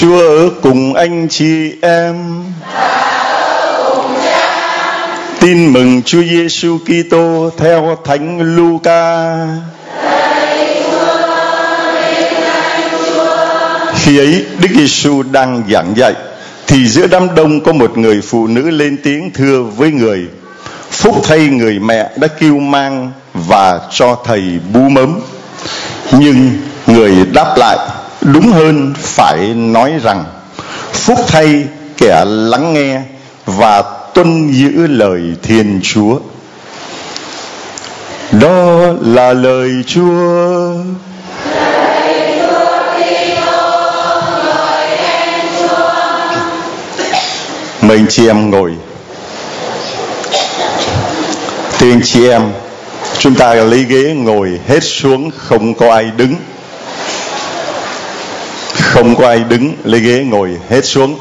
Chúa ở cùng anh chị em. Tin mừng Chúa Giêsu Kitô theo Thánh Luca. Khi ấy Đức Giêsu đang giảng dạy thì giữa đám đông có một người phụ nữ lên tiếng thưa với người: phúc thay người mẹ đã cưu mang và cho thầy bú mớm. Nhưng người đáp lại, đúng hơn phải nói rằng: phúc thay kẻ lắng nghe và tuân giữ lời Thiên Chúa. Đó là lời Chúa. Mời anh chị em ngồi. Thưa anh chị em, chúng ta lấy ghế ngồi hết xuống, không có ai đứng. Không có ai đứng, lấy ghế ngồi hết xuống.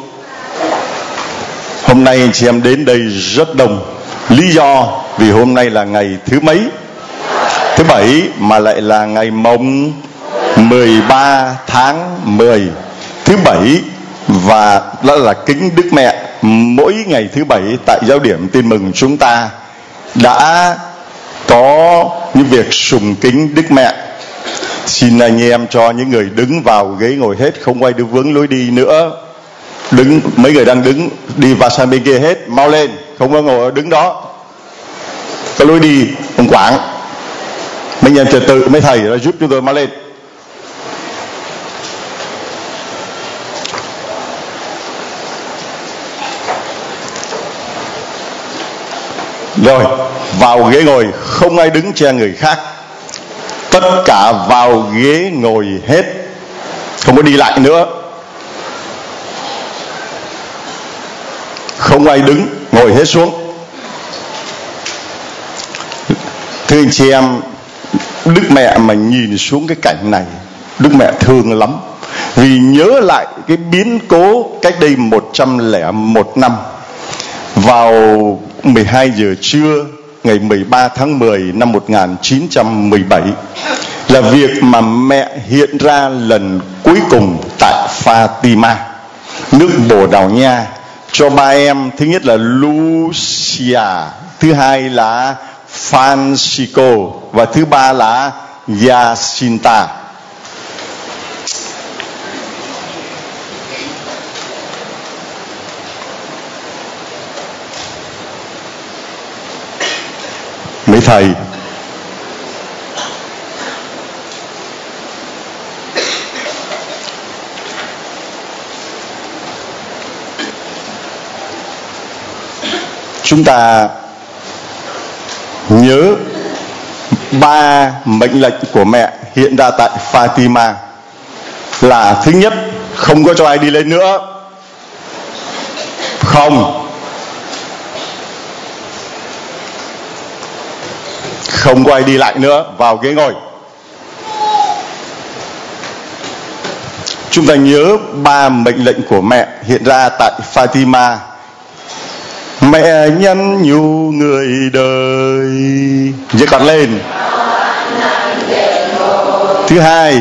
Hôm nay anh chị em đến đây rất đông. Lý do vì hôm nay là ngày thứ mấy? Thứ Bảy, mà lại là ngày mồng 13 tháng 10. Thứ Bảy, và đó là kính Đức Mẹ. Mỗi ngày thứ Bảy tại giáo điểm Tin Mừng chúng ta đã có những việc sùng kính Đức Mẹ. Xin anh em cho những người đứng vào ghế ngồi hết, không ai được vướng lối đi nữa. Đứng, mấy người đang đứng đi vào sang bên kia hết, mau lên, không có ngồi đứng đó. Có lối đi, ông Quảng, mấy nhân trật tự, mấy thầy đã giúp chúng tôi mau lên. Rồi, vào ghế ngồi, không ai đứng che người khác. Tất cả vào ghế ngồi hết, không có đi lại nữa. Không ai đứng, ngồi hết xuống. Thưa anh chị em, Đức Mẹ mà nhìn xuống cái cảnh này, Đức Mẹ thương lắm. Vì nhớ lại cái biến cố cách đây 101 năm. Vào 12 giờ trưa ngày 13 tháng 10 năm 1917 là việc mà mẹ hiện ra lần cuối cùng tại Fatima, nước Bồ Đào Nha, cho ba em. Thứ nhất là Lucia, thứ hai là Francisco và thứ ba là Jacinta. Mấy thầy, chúng ta nhớ ba mệnh lệnh của mẹ hiện ra tại Fatima là: thứ nhất, không có cho ai đi lên nữa. Không có ai đi lại nữa, vào ghế ngồi. Chúng ta nhớ ba mệnh lệnh của mẹ hiện ra tại Fatima. Mẹ nhắn nhủ người đời, giơ con lên. Thứ hai.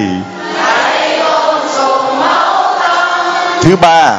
Thứ ba.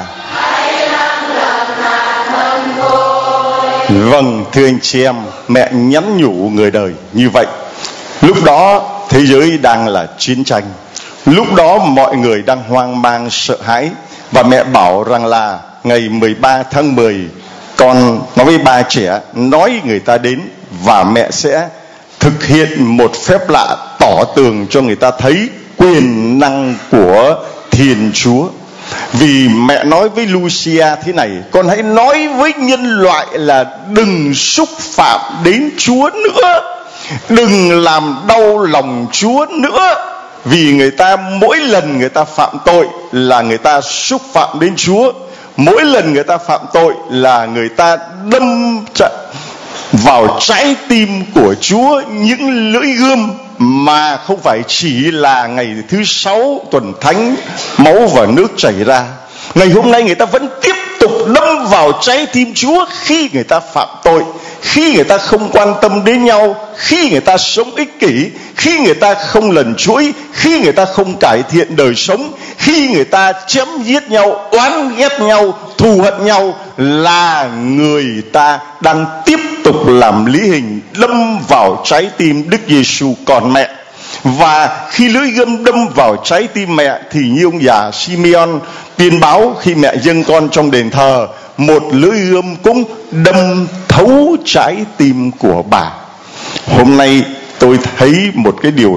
Vâng, thưa anh chị em, mẹ nhắn nhủ người đời như vậy. Lúc đó thế giới đang là chiến tranh, lúc đó mọi người đang hoang mang sợ hãi. Và mẹ bảo rằng là ngày 13 tháng 10 con nói với ba trẻ, nói người ta đến, và mẹ sẽ thực hiện một phép lạ tỏ tường cho người ta thấy quyền năng của Thiên Chúa. Vì mẹ nói với Lucia thế này: con hãy nói với nhân loại là đừng xúc phạm đến Chúa nữa, đừng làm đau lòng Chúa nữa. Vì người ta mỗi lần người ta phạm tội là người ta xúc phạm đến Chúa. Mỗi lần người ta phạm tội là người ta đâm vào trái tim của Chúa những lưỡi gươm, mà không phải chỉ là ngày thứ 6 tuần thánh máu và nước chảy ra. Ngày hôm nay người ta vẫn tiếp tục đâm đâm vào trái tim Chúa khi người ta phạm tội, khi người ta không quan tâm đến nhau, khi người ta sống ích kỷ, khi người ta không lần chuỗi, khi người ta không cải thiện đời sống, khi người ta chém giết nhau, oán ghét nhau, thù hận nhau, là người ta đang tiếp tục làm lý hình đâm vào trái tim Đức Giêsu con mẹ. Và khi lưỡi gươm đâm vào trái tim mẹ thì như ông già Simeon tiên báo khi mẹ dâng con trong đền thờ, một lưỡi gươm cũng đâm thấu trái tim của bà. Hôm nay tôi thấy một cái điều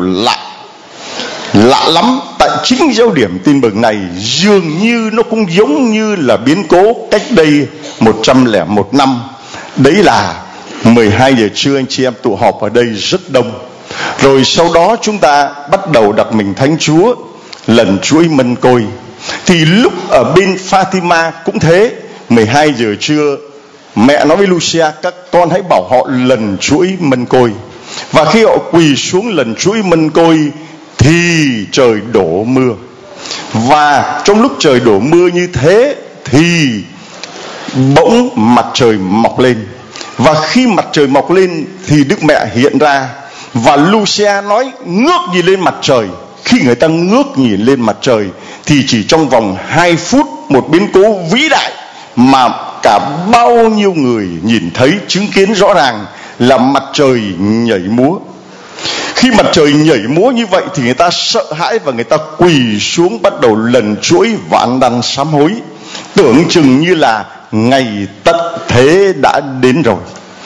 lạ lắm tại chính giáo điểm tin mừng này, dường như nó cũng giống như là biến cố cách đây 101 năm. Đấy là 12 giờ trưa anh chị em tụ họp ở đây rất đông. Rồi sau đó chúng ta bắt đầu đặt mình thánh Chúa, lần chuỗi mân côi. Thì lúc ở bên Fatima cũng thế, 12 giờ trưa mẹ nói với Lucia, các con hãy bảo họ lần chuỗi mân côi. Và khi họ quỳ xuống lần chuỗi mân côi thì trời đổ mưa. Và trong lúc trời đổ mưa như thế thì bỗng mặt trời mọc lên. Và khi mặt trời mọc lên thì Đức Mẹ hiện ra. Và Lucia nói ngước nhìn lên mặt trời. Khi người ta ngước nhìn lên mặt trời thì chỉ trong vòng 2 phút, một biến cố vĩ đại mà cả bao nhiêu người nhìn thấy, chứng kiến rõ ràng là mặt trời nhảy múa. Khi mặt trời nhảy múa như vậy thì người ta sợ hãi và người ta quỳ xuống bắt đầu lần chuỗi vạn đăn sám hối, tưởng chừng như là ngày tận thế đã đến rồi.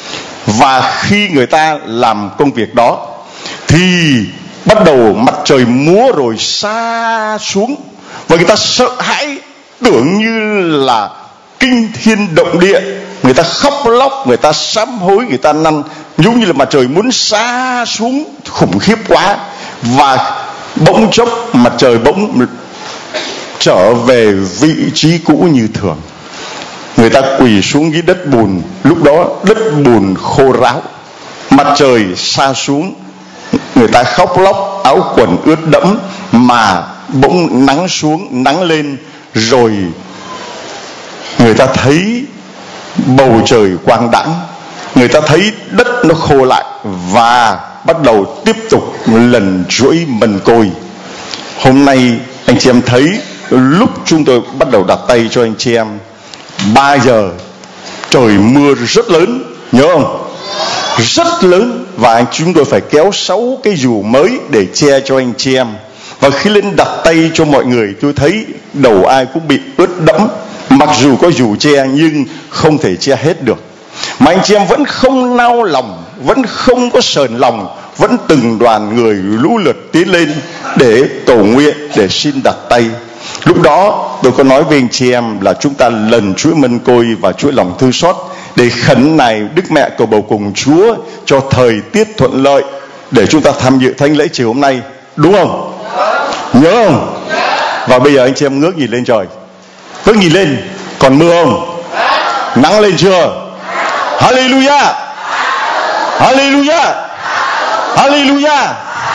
Và khi người ta làm công việc đó thì bắt đầu mặt trời múa rồi xa xuống, và người ta sợ hãi, tưởng như là kinh thiên động địa. Người ta khóc lóc, người ta sám hối, người ta năn, giống như là mặt trời muốn xa xuống khủng khiếp quá. Và bỗng chốc mặt trời bỗng trở về vị trí cũ như thường. Người ta quỳ xuống dưới đất bùn. Lúc đó đất bùn khô ráo, mặt trời xa xuống, người ta khóc lóc, áo quần ướt đẫm. Mà bỗng nắng xuống, nắng lên, rồi người ta thấy bầu trời quang đãng, người ta thấy đất nó khô lại, và bắt đầu tiếp tục lần chuỗi mân côi. Hôm nay anh chị em thấy lúc chúng tôi bắt đầu đặt tay cho anh chị em, 3 giờ trời mưa rất lớn, nhớ không? Rất lớn. Và chúng tôi phải kéo 6 cái dù mới để che cho anh chị em. Và khi lên đặt tay cho mọi người, tôi thấy đầu ai cũng bị ướt đẫm. Mặc dù có dù che nhưng không thể che hết được. Mà anh chị em vẫn không nao lòng, vẫn không có sờn lòng, vẫn từng đoàn người lũ lượt tiến lên để cầu nguyện, để xin đặt tay. Lúc đó tôi có nói với anh chị em là chúng ta lần chuỗi mân côi và chuỗi lòng thương xót để khấn nài Đức Mẹ cầu bầu cùng Chúa cho thời tiết thuận lợi để chúng ta tham dự thánh lễ chiều hôm nay, đúng không? Nhớ không? Và bây giờ anh chị em ngước nhìn lên trời, ngước nhìn lên, còn mưa không? Nắng lên chưa? Hallelujah, Hallelujah, Hallelujah.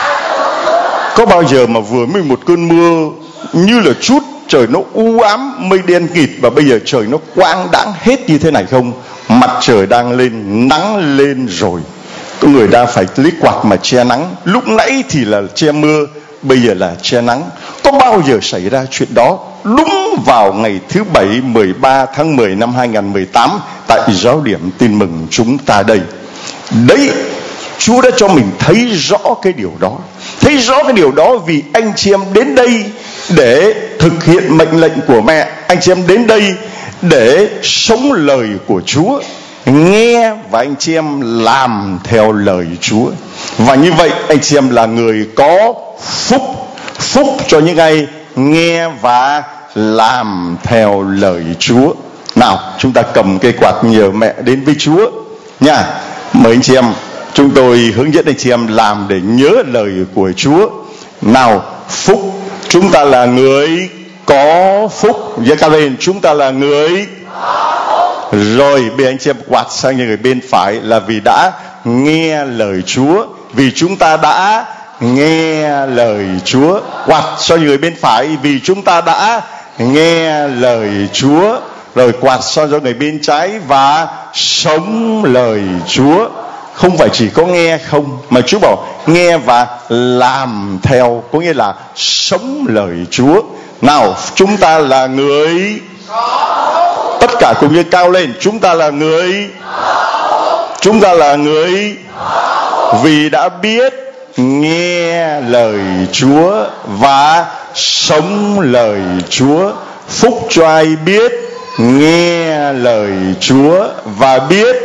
Có bao giờ mà vừa mới một cơn mưa như là chút trời nó u ám, mây đen kịt, và bây giờ trời nó quang đãng hết như thế này không? Mặt trời đang lên, nắng lên rồi. Có người đang phải lấy quạt mà che nắng. Lúc nãy thì là che mưa, bây giờ là che nắng. Có bao giờ xảy ra chuyện đó đúng vào ngày thứ Bảy 13 tháng 10 năm 2018 tại giáo điểm tin mừng chúng ta đây. Đấy, Chúa đã cho mình thấy rõ cái điều đó. Thấy rõ cái điều đó vì anh chị em đến đây để thực hiện mệnh lệnh của mẹ. Anh chị em đến đây để sống lời của Chúa, nghe và anh chị em làm theo lời Chúa. Và như vậy anh chị em là người có phúc. Phúc cho những ai nghe và làm theo lời Chúa. Nào, chúng ta cầm cây quạt nhờ mẹ đến với Chúa nha. Mời anh chị em, chúng tôi hướng dẫn anh chị em làm để nhớ lời của Chúa. Nào, phúc, chúng ta là người có phúc. Giơ cao lên, chúng ta là người có phúc. Rồi bây giờ anh chị em quạt sang người bên phải là vì đã nghe lời Chúa. Vì chúng ta đã nghe lời Chúa. Quạt cho người bên phải vì chúng ta đã nghe lời Chúa. rồi quạt cho người bên trái và sống lời Chúa. Không phải chỉ có nghe không, mà Chúa bảo nghe và làm theo, có nghĩa là sống lời Chúa. Nào, chúng ta là người, tất cả cùng như cao lên, chúng ta là người, chúng ta là người vì đã biết nghe lời Chúa và sống lời Chúa. Phúc cho ai biết nghe lời Chúa và biết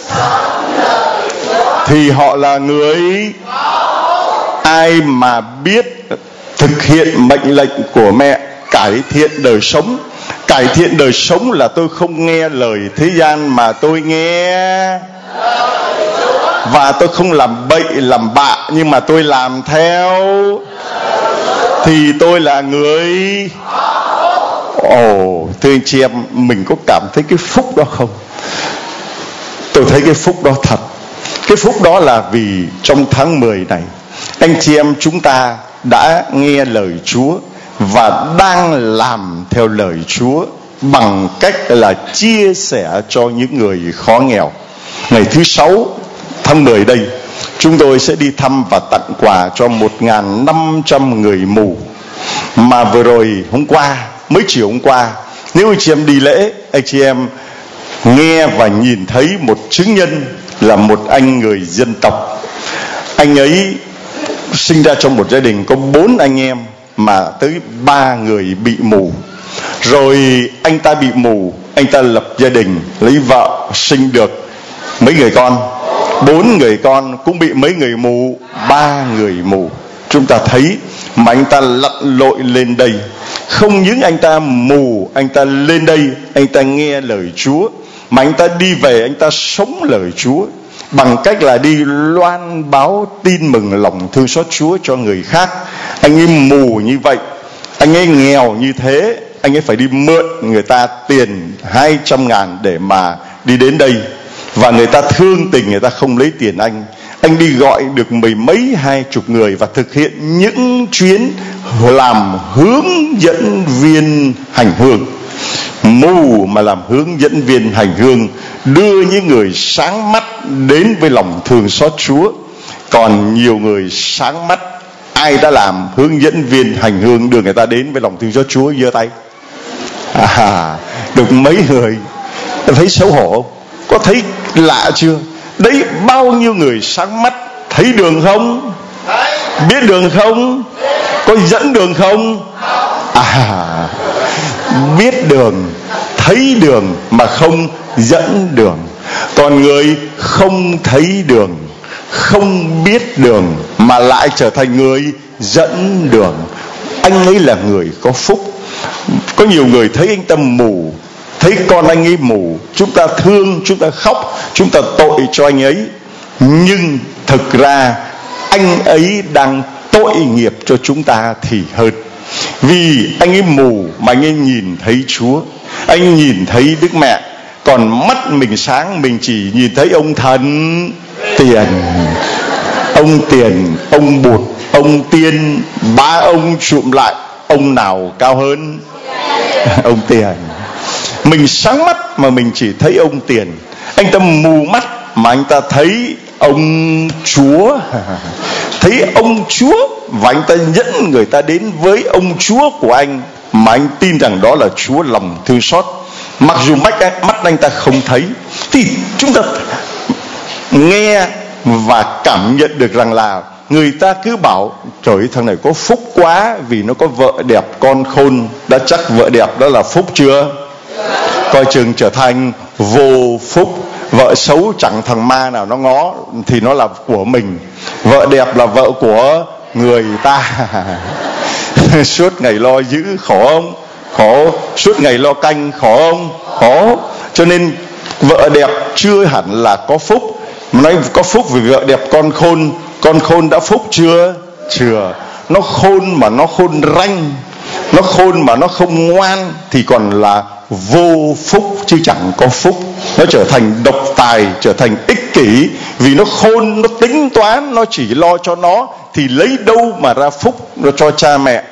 thì họ là người. Ai mà biết thực hiện mệnh lệnh của mẹ, cải thiện đời sống. Cải thiện đời sống là tôi không nghe lời thế gian, mà tôi nghe và tôi không làm bậy làm bạ, nhưng mà tôi làm theo, thì tôi là người. Thưa anh chị em, mình có cảm thấy cái phúc đó không? Tôi thấy cái phúc đó thật. Cái phúc đó là vì trong tháng 10 này, anh chị em chúng ta đã nghe lời Chúa và đang làm theo lời Chúa bằng cách là chia sẻ cho những người khó nghèo. Ngày thứ 6 tháng 10 đây, chúng tôi sẽ đi thăm và tặng quà cho 1.500 người mù. Mà vừa rồi hôm qua, mới chiều hôm qua, nếu anh chị em đi lễ, anh chị em nghe và nhìn thấy một chứng nhân là một anh người dân tộc. Anh ấy sinh ra trong một gia đình có 4 anh em mà tới 3 người bị mù. Rồi anh ta bị mù, anh ta lập gia đình, lấy vợ, sinh được mấy người con, 4 người con cũng bị mấy người mù, 3 người mù. Chúng ta thấy mà anh ta lặn lội lên đây. Không những anh ta mù, anh ta lên đây, anh ta nghe lời Chúa, mà anh ta đi về, anh ta sống lời Chúa bằng cách là đi loan báo tin mừng lòng thương xót Chúa cho người khác. Anh ấy mù như vậy, anh ấy nghèo như thế, anh ấy phải đi mượn người ta tiền 200.000 để mà đi đến đây. Và người ta thương tình, người ta không lấy tiền anh. Anh đi gọi được 10 mấy 20 người và thực hiện những chuyến làm hướng dẫn viên hành hương. Mù mà làm hướng dẫn viên hành hương, đưa những người sáng mắt đến với lòng thương xót Chúa. Còn nhiều người sáng mắt, ai đã làm hướng dẫn viên hành hương đưa người ta đến với lòng thương xót Chúa? Giơ tay. Được mấy người. Thấy xấu hổ không? Có thấy lạ chưa? Đấy, bao nhiêu người sáng mắt, thấy đường không? Biết đường không? Có dẫn đường không? Biết đường, thấy đường mà không dẫn đường. Còn người không thấy đường, không biết đường mà lại trở thành người dẫn đường, anh ấy là người có phúc. Có nhiều người thấy anh ta mù, thấy con anh ấy mù, chúng ta thương, chúng ta khóc, chúng ta tội cho anh ấy. Nhưng thực ra anh ấy đang tội nghiệp cho chúng ta thì hơn. Vì anh ấy mù mà anh ấy nhìn thấy Chúa, anh nhìn thấy Đức Mẹ. Còn mắt mình sáng, mình chỉ nhìn thấy ông thần tiền, ông tiền, ông bụt, ông tiên, 3 ông trụm lại, ông nào cao hơn? Ông tiền. Mình sáng mắt mà mình chỉ thấy ông tiền. Anh ta mù mắt mà anh ta thấy ông Chúa. Thấy ông Chúa và anh ta dẫn người ta đến với ông Chúa của anh, mà anh tin rằng đó là Chúa lòng thương xót. Mặc dù mắt anh ta không thấy, thì chúng ta nghe và cảm nhận được rằng là người ta cứ bảo trời ơi, thằng này có phúc quá vì nó có vợ đẹp con khôn. Đã chắc vợ đẹp đó là phúc chưa? Coi chừng trở thành vô phúc. Vợ xấu chẳng thằng ma nào nó ngó thì nó là của mình. Vợ đẹp là vợ của người ta. Suốt ngày lo giữ khổ không? Khổ. Suốt ngày lo canh khổ không? Khổ. Cho nên vợ đẹp chưa hẳn là có phúc. Mà nói có phúc vì vợ đẹp con khôn. Con khôn đã phúc chưa? Chưa. Nó khôn mà nó khôn ranh, nó khôn mà nó không ngoan thì còn là vô phúc chứ chẳng có phúc. Nó trở thành độc tài, trở thành ích kỷ. Vì nó khôn, nó tính toán, nó chỉ lo cho nó, thì lấy đâu mà ra phúc nó cho cha mẹ.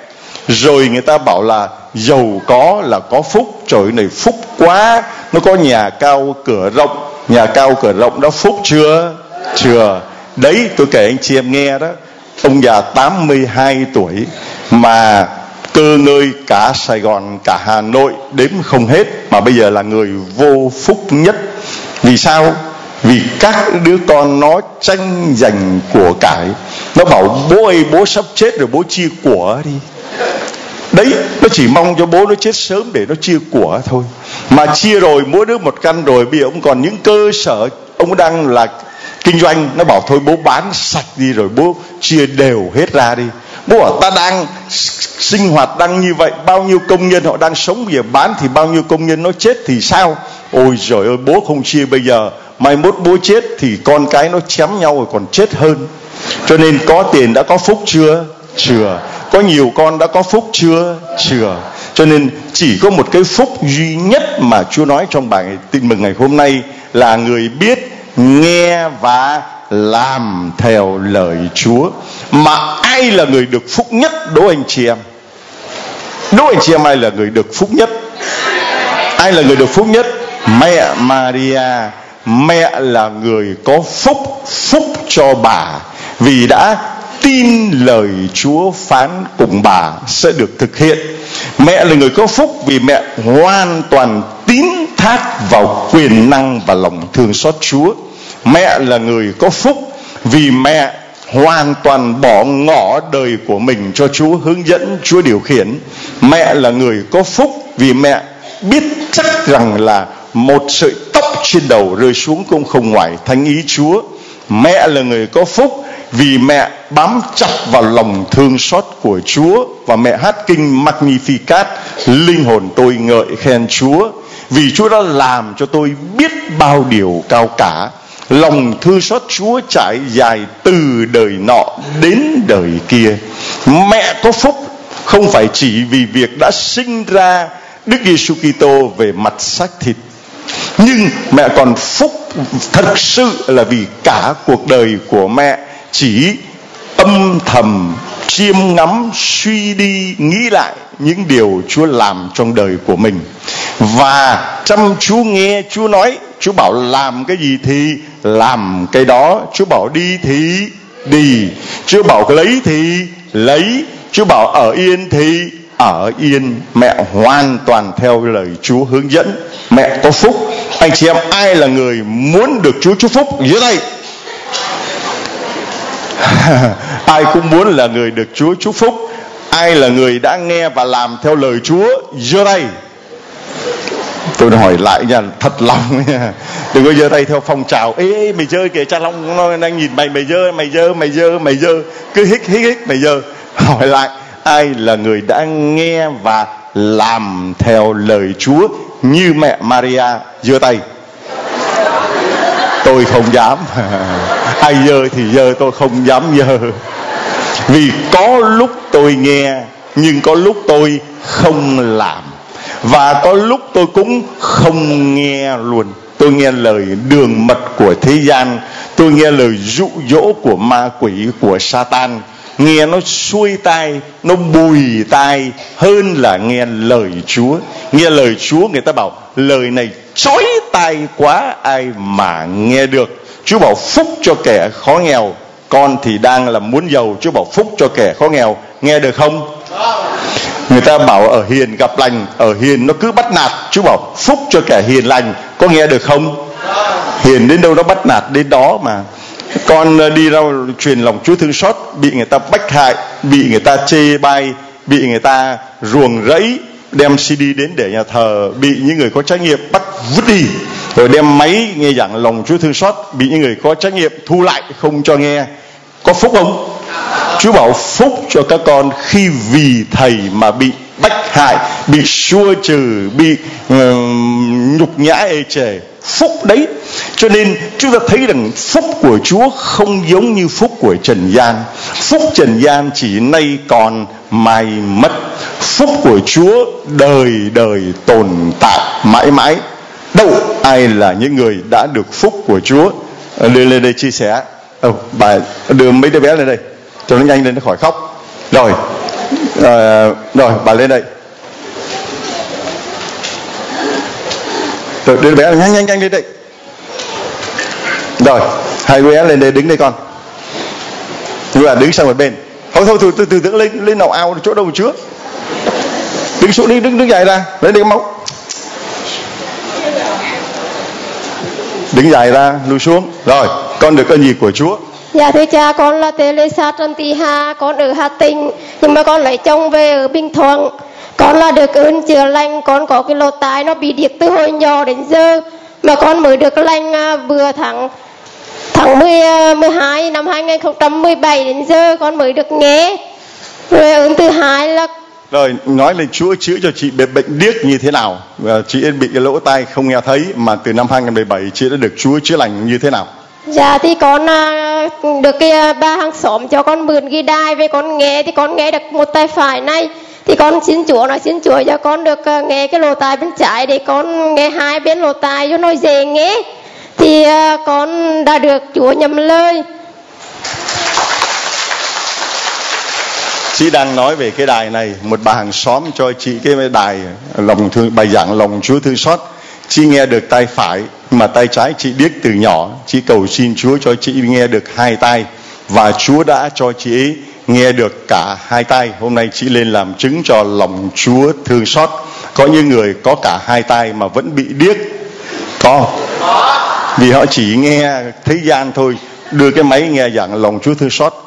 Rồi người ta bảo là giàu có là có phúc. Trời ơi, này phúc quá, nó có nhà cao cửa rộng. Nhà cao cửa rộng đó phúc chưa? Chưa. Đấy, tôi kể anh chị em nghe đó, ông già 82 tuổi mà cơ ngơi cả Sài Gòn, cả Hà Nội đếm không hết, mà bây giờ là người vô phúc nhất. Vì sao? Vì các đứa con nó tranh giành của cải. Nó bảo bố ơi, bố sắp chết rồi, bố chia của đi. Đấy, nó chỉ mong cho bố nó chết sớm để nó chia của thôi. Mà chia rồi, mỗi đứa một căn rồi, bây giờ ông còn những cơ sở ông đang là kinh doanh. Nó bảo thôi bố bán sạch đi rồi bố chia đều hết ra đi. Bố bảo ta đang sinh hoạt đang như vậy, bao nhiêu công nhân họ đang sống, bây giờ bán thì bao nhiêu công nhân nó chết thì sao? Ôi giời ơi, bố không chia bây giờ, mai mốt bố chết thì con cái nó chém nhau rồi còn chết hơn. Cho nên có tiền đã có phúc chưa? Chưa. Có nhiều con đã có phúc chưa? Chưa. Cho nên chỉ có một cái phúc duy nhất mà Chúa nói trong bài tin mừng ngày hôm nay là người biết nghe và làm theo lời Chúa. Mà ai là người được phúc nhất đố anh chị em? Đố anh chị em ai là người được phúc nhất? Ai là người được phúc nhất? Mẹ Maria. Mẹ là người có phúc. Phúc cho bà vì đã tin lời Chúa phán cùng bà sẽ được thực hiện. Mẹ là người có phúc vì mẹ hoàn toàn tín thác vào quyền năng và lòng thương xót Chúa. Mẹ là người có phúc vì mẹ hoàn toàn bỏ ngỏ đời của mình cho Chúa hướng dẫn, Chúa điều khiển. Mẹ là người có phúc vì mẹ biết chắc rằng là một sợi tóc trên đầu rơi xuống cũng không ngoài thánh ý Chúa. Mẹ là người có phúc vì mẹ bám chặt vào lòng thương xót của Chúa. Và mẹ hát kinh Magnificat, linh hồn tôi ngợi khen Chúa, vì Chúa đã làm cho tôi biết bao điều cao cả. Lòng thương xót Chúa trải dài từ đời nọ đến đời kia. Mẹ có phúc không phải chỉ vì việc đã sinh ra Đức Giêsu Kitô về mặt xác thịt, nhưng mẹ còn phúc thật sự là vì cả cuộc đời của mẹ chỉ âm thầm chiêm ngắm, suy đi nghĩ lại những điều Chúa làm trong đời của mình, và chăm chú nghe Chúa nói. Chúa bảo làm cái gì thì làm cái đó, Chúa bảo đi thì đi, Chúa bảo lấy thì lấy, Chúa bảo ở yên thì ở yên. Mẹ hoàn toàn theo lời Chúa hướng dẫn. Mẹ có phúc. Anh chị em ai là người muốn được Chúa chúc phúc dưới đây? Ai cũng muốn là người được Chúa chúc phúc. Ai là người đã nghe và làm theo lời Chúa giơ tay? Tôi hỏi lại nha, thật lòng nha, đừng có giơ tay theo phong trào. Ê mày giơ kìa, cha Long nó đang nhìn mày, mày giơ, cứ hít mày giơ. Hỏi lại, ai là người đã nghe và làm theo lời Chúa như mẹ Maria giơ tay? Tôi không dám. Ai giơ thì giơ, tôi không dám giơ. Vì có lúc tôi nghe, nhưng có lúc tôi không làm, và có lúc tôi cũng không nghe luôn. Tôi nghe lời đường mật của thế gian, tôi nghe lời dụ dỗ của ma quỷ, của Satan. Nghe nó xuôi tai, nó bùi tai hơn là nghe lời Chúa. Nghe lời Chúa người ta bảo lời này chói tai quá, ai mà nghe được. Chúa bảo phúc cho kẻ khó nghèo. Con thì đang là muốn giàu, Chúa bảo phúc cho kẻ khó nghèo. Nghe được không? Người ta bảo ở hiền gặp lành, ở hiền nó cứ bắt nạt, Chúa bảo phúc cho kẻ hiền lành. Có nghe được không? Hiền đến đâu nó bắt nạt đến đó mà. Con đi ra truyền lòng Chúa thương xót, bị người ta bách hại, bị người ta chê bai, bị người ta ruồng rẫy, đem CD đến để nhà thờ, bị những người có trách nhiệm bắt vứt đi, rồi đem máy nghe giảng lòng Chúa thương xót, bị những người có trách nhiệm thu lại không cho nghe. Có phúc không? Chúa bảo phúc cho các con khi vì thầy mà bị bách hại, bị xua trừ, bị nhục nhã ê chề. Phúc đấy. Cho nên chúng ta thấy rằng phúc của Chúa không giống như phúc của trần gian. Phúc trần gian chỉ nay còn mai mất. Phúc của Chúa đời đời tồn tại mãi mãi. Đâu ai là những người đã được phúc của Chúa? Lên đây chia sẻ. Bà đưa mấy đứa bé lên đây cho nó nhanh lên, nó khỏi khóc. Rồi Rồi bà lên đây. Rồi đưa bé nhanh lên đây. Rồi hai bé lên đây, đứng đây con. Như là đứng sang một bên. Thôi từ từ lên nào ao chỗ đâu trước. Đứng xuống đi, đứng dài ra, lấy đi cái máu. Đứng dài ra, lùi xuống. Rồi, con được ơn gì của Chúa? Dạ thưa cha, con là Teresa Trần Thị Hà, con ở Hà Tĩnh, nhưng mà con lấy chồng về ở Bình Thuận. Con là được ơn chữa lành, con có cái lỗ tai nó bị điếc từ hồi nhỏ đến giờ, mà con mới được lành vừa tháng 12 năm 2017 đến giờ con mới được nghe. Rồi ơn thứ hai là rồi nói lên Chúa chữa cho chị bệnh điếc như thế nào? Chị bị cái lỗ tai không nghe thấy, mà từ năm 2017 chị đã được Chúa chữa lành như thế nào? Dạ thì con được cái ba hàng xóm cho con mượn ghi đai về con nghe, thì con nghe được một tay phải này, thì con xin Chúa cho con được nghe cái lỗ tai bên trái để con nghe hai bên lỗ tai cho nó dễ nghe. Thì con đã được Chúa nhầm lời. Chị đang nói về cái đài này, một bà hàng xóm cho chị cái đài lòng thương, bài giảng lòng Chúa thương xót. Chị nghe được tay phải, mà tay trái chị điếc từ nhỏ. Chị cầu xin Chúa cho chị nghe được hai tai, và Chúa đã cho chị ấy nghe được cả hai tai. Hôm nay chị lên làm chứng cho lòng Chúa thương xót. Có những người có cả hai tai mà vẫn bị điếc. Có. Vì họ chỉ nghe thế gian thôi. Đưa cái máy nghe giảng lòng Chúa thương xót,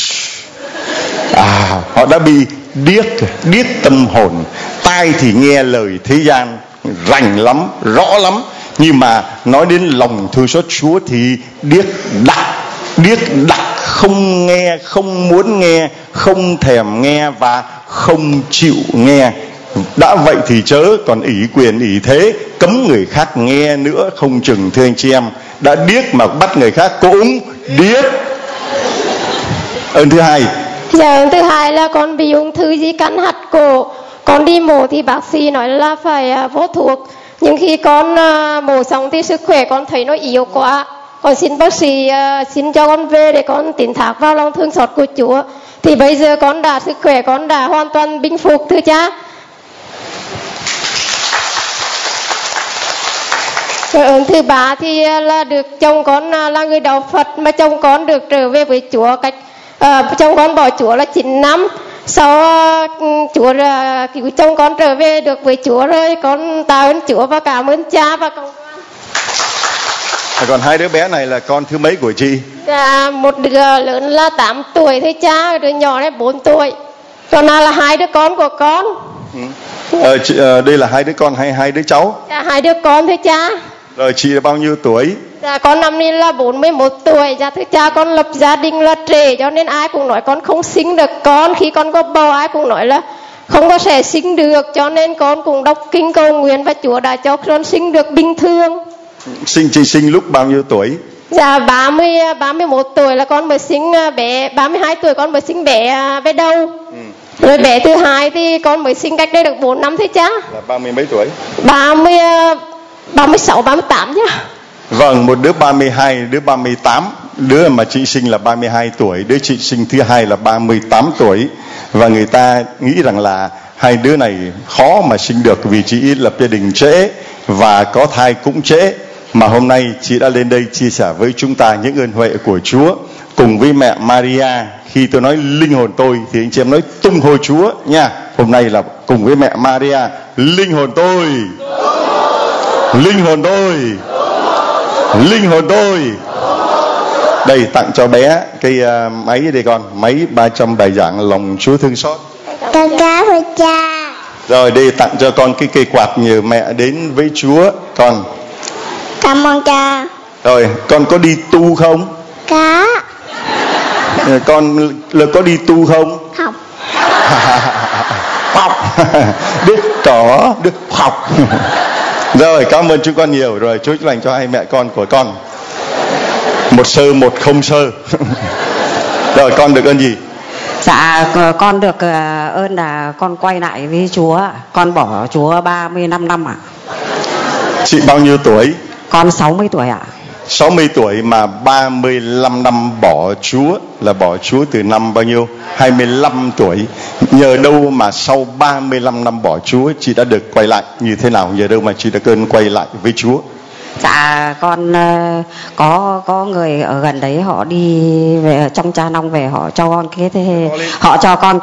họ đã bị điếc tâm hồn. Tai thì nghe lời thế gian rành lắm, rõ lắm, nhưng mà nói đến lòng thương xót Chúa thì điếc đặc, không nghe, không muốn nghe, không thèm nghe và không chịu nghe. Đã vậy thì chớ còn ỷ quyền ỷ thế, cấm người khác nghe nữa không chừng. Thưa anh chị em, đã điếc mà bắt người khác cũng điếc. Ơn thứ hai. Dạ, ơn thứ hai là con bị ung thư di căn hạch cổ. Con đi mổ thì bác sĩ nói là phải vô thuốc, nhưng khi con mổ xong thì sức khỏe con thấy nó yếu quá. Con xin bác sĩ xin cho con về để con tín thác vào lòng thương xót của Chúa. Thì bây giờ sức khỏe con đã hoàn toàn bình phục, thưa cha. Ơn thứ ba thì là được chồng con là người đạo Phật, mà chồng con được trở về với Chúa chồng con bỏ Chúa là 9 năm. Sau Chúa cứu chồng con trở về được với Chúa rồi, con tạ ơn Chúa và cảm ơn cha và công quan. Còn hai đứa bé này là con thứ mấy của chị? Dạ, một đứa lớn là 8 tuổi thôi cha, đứa nhỏ này 4 tuổi. Còn là hai đứa con của con. Đây là hai đứa con hay hai đứa cháu? Dạ, hai đứa con thôi cha. Rồi chị là bao nhiêu tuổi? Dạ, con năm nay là 41 tuổi. Dạ thưa cha, con lập gia đình là trễ, cho nên ai cũng nói con không sinh được con. Khi con có bầu ai cũng nói là không có sẽ sinh được, cho nên con cũng đọc kinh cầu nguyện và Chúa đã cho con sinh được bình thường. Chị sinh lúc bao nhiêu tuổi? Dạ 31 tuổi là con mới sinh bé, 32 tuổi con mới sinh bé đầu. Rồi bé thứ hai thì con mới sinh cách đây được 4 năm thôi cha. Là 30 mấy tuổi? 36, 38 nhá. Vâng, một đứa 32, đứa 38. Đứa mà chị sinh là 32 tuổi, đứa chị sinh thứ hai là 38 tuổi. Và người ta nghĩ rằng là hai đứa này khó mà sinh được vì chị lập gia đình trễ và có thai cũng trễ. Mà hôm nay chị đã lên đây chia sẻ với chúng ta những ơn huệ của Chúa cùng với mẹ Maria. Khi tôi nói linh hồn tôi thì anh chị em nói tung hô Chúa nha. Hôm nay là cùng với mẹ Maria, linh hồn tôi, linh hồn tôi, linh hồn tôi. Đây tặng cho bé cái máy đây con, máy 300 bài giảng lòng Chúa thương xót. Con cảm ơn cha. Rồi đây tặng cho con cái cây quạt nhờ mẹ đến với Chúa con. Cảm ơn cha. Rồi con có đi tu không? Có. Con có đi tu không? Học. Học. Đức có đức học. Rồi cảm ơn chú con nhiều. Rồi Chúa chúc lành cho hai mẹ con của con. Một sơ một không sơ. Rồi con được ơn gì? Dạ con được ơn là con quay lại với Chúa. Con bỏ Chúa 35 năm ạ. Chị bao nhiêu tuổi? Con 60 tuổi ạ. 60 tuổi mà 35 năm bỏ Chúa, là bỏ Chúa từ năm bao nhiêu? 25 tuổi. Nhờ đâu mà sau 35 năm bỏ Chúa chị đã được quay lại như thế nào? Nhờ đâu mà chị đã cơn quay lại với Chúa? Dạ con có người ở gần đấy họ đi về trong Cha Nông về, họ cho con họ cho con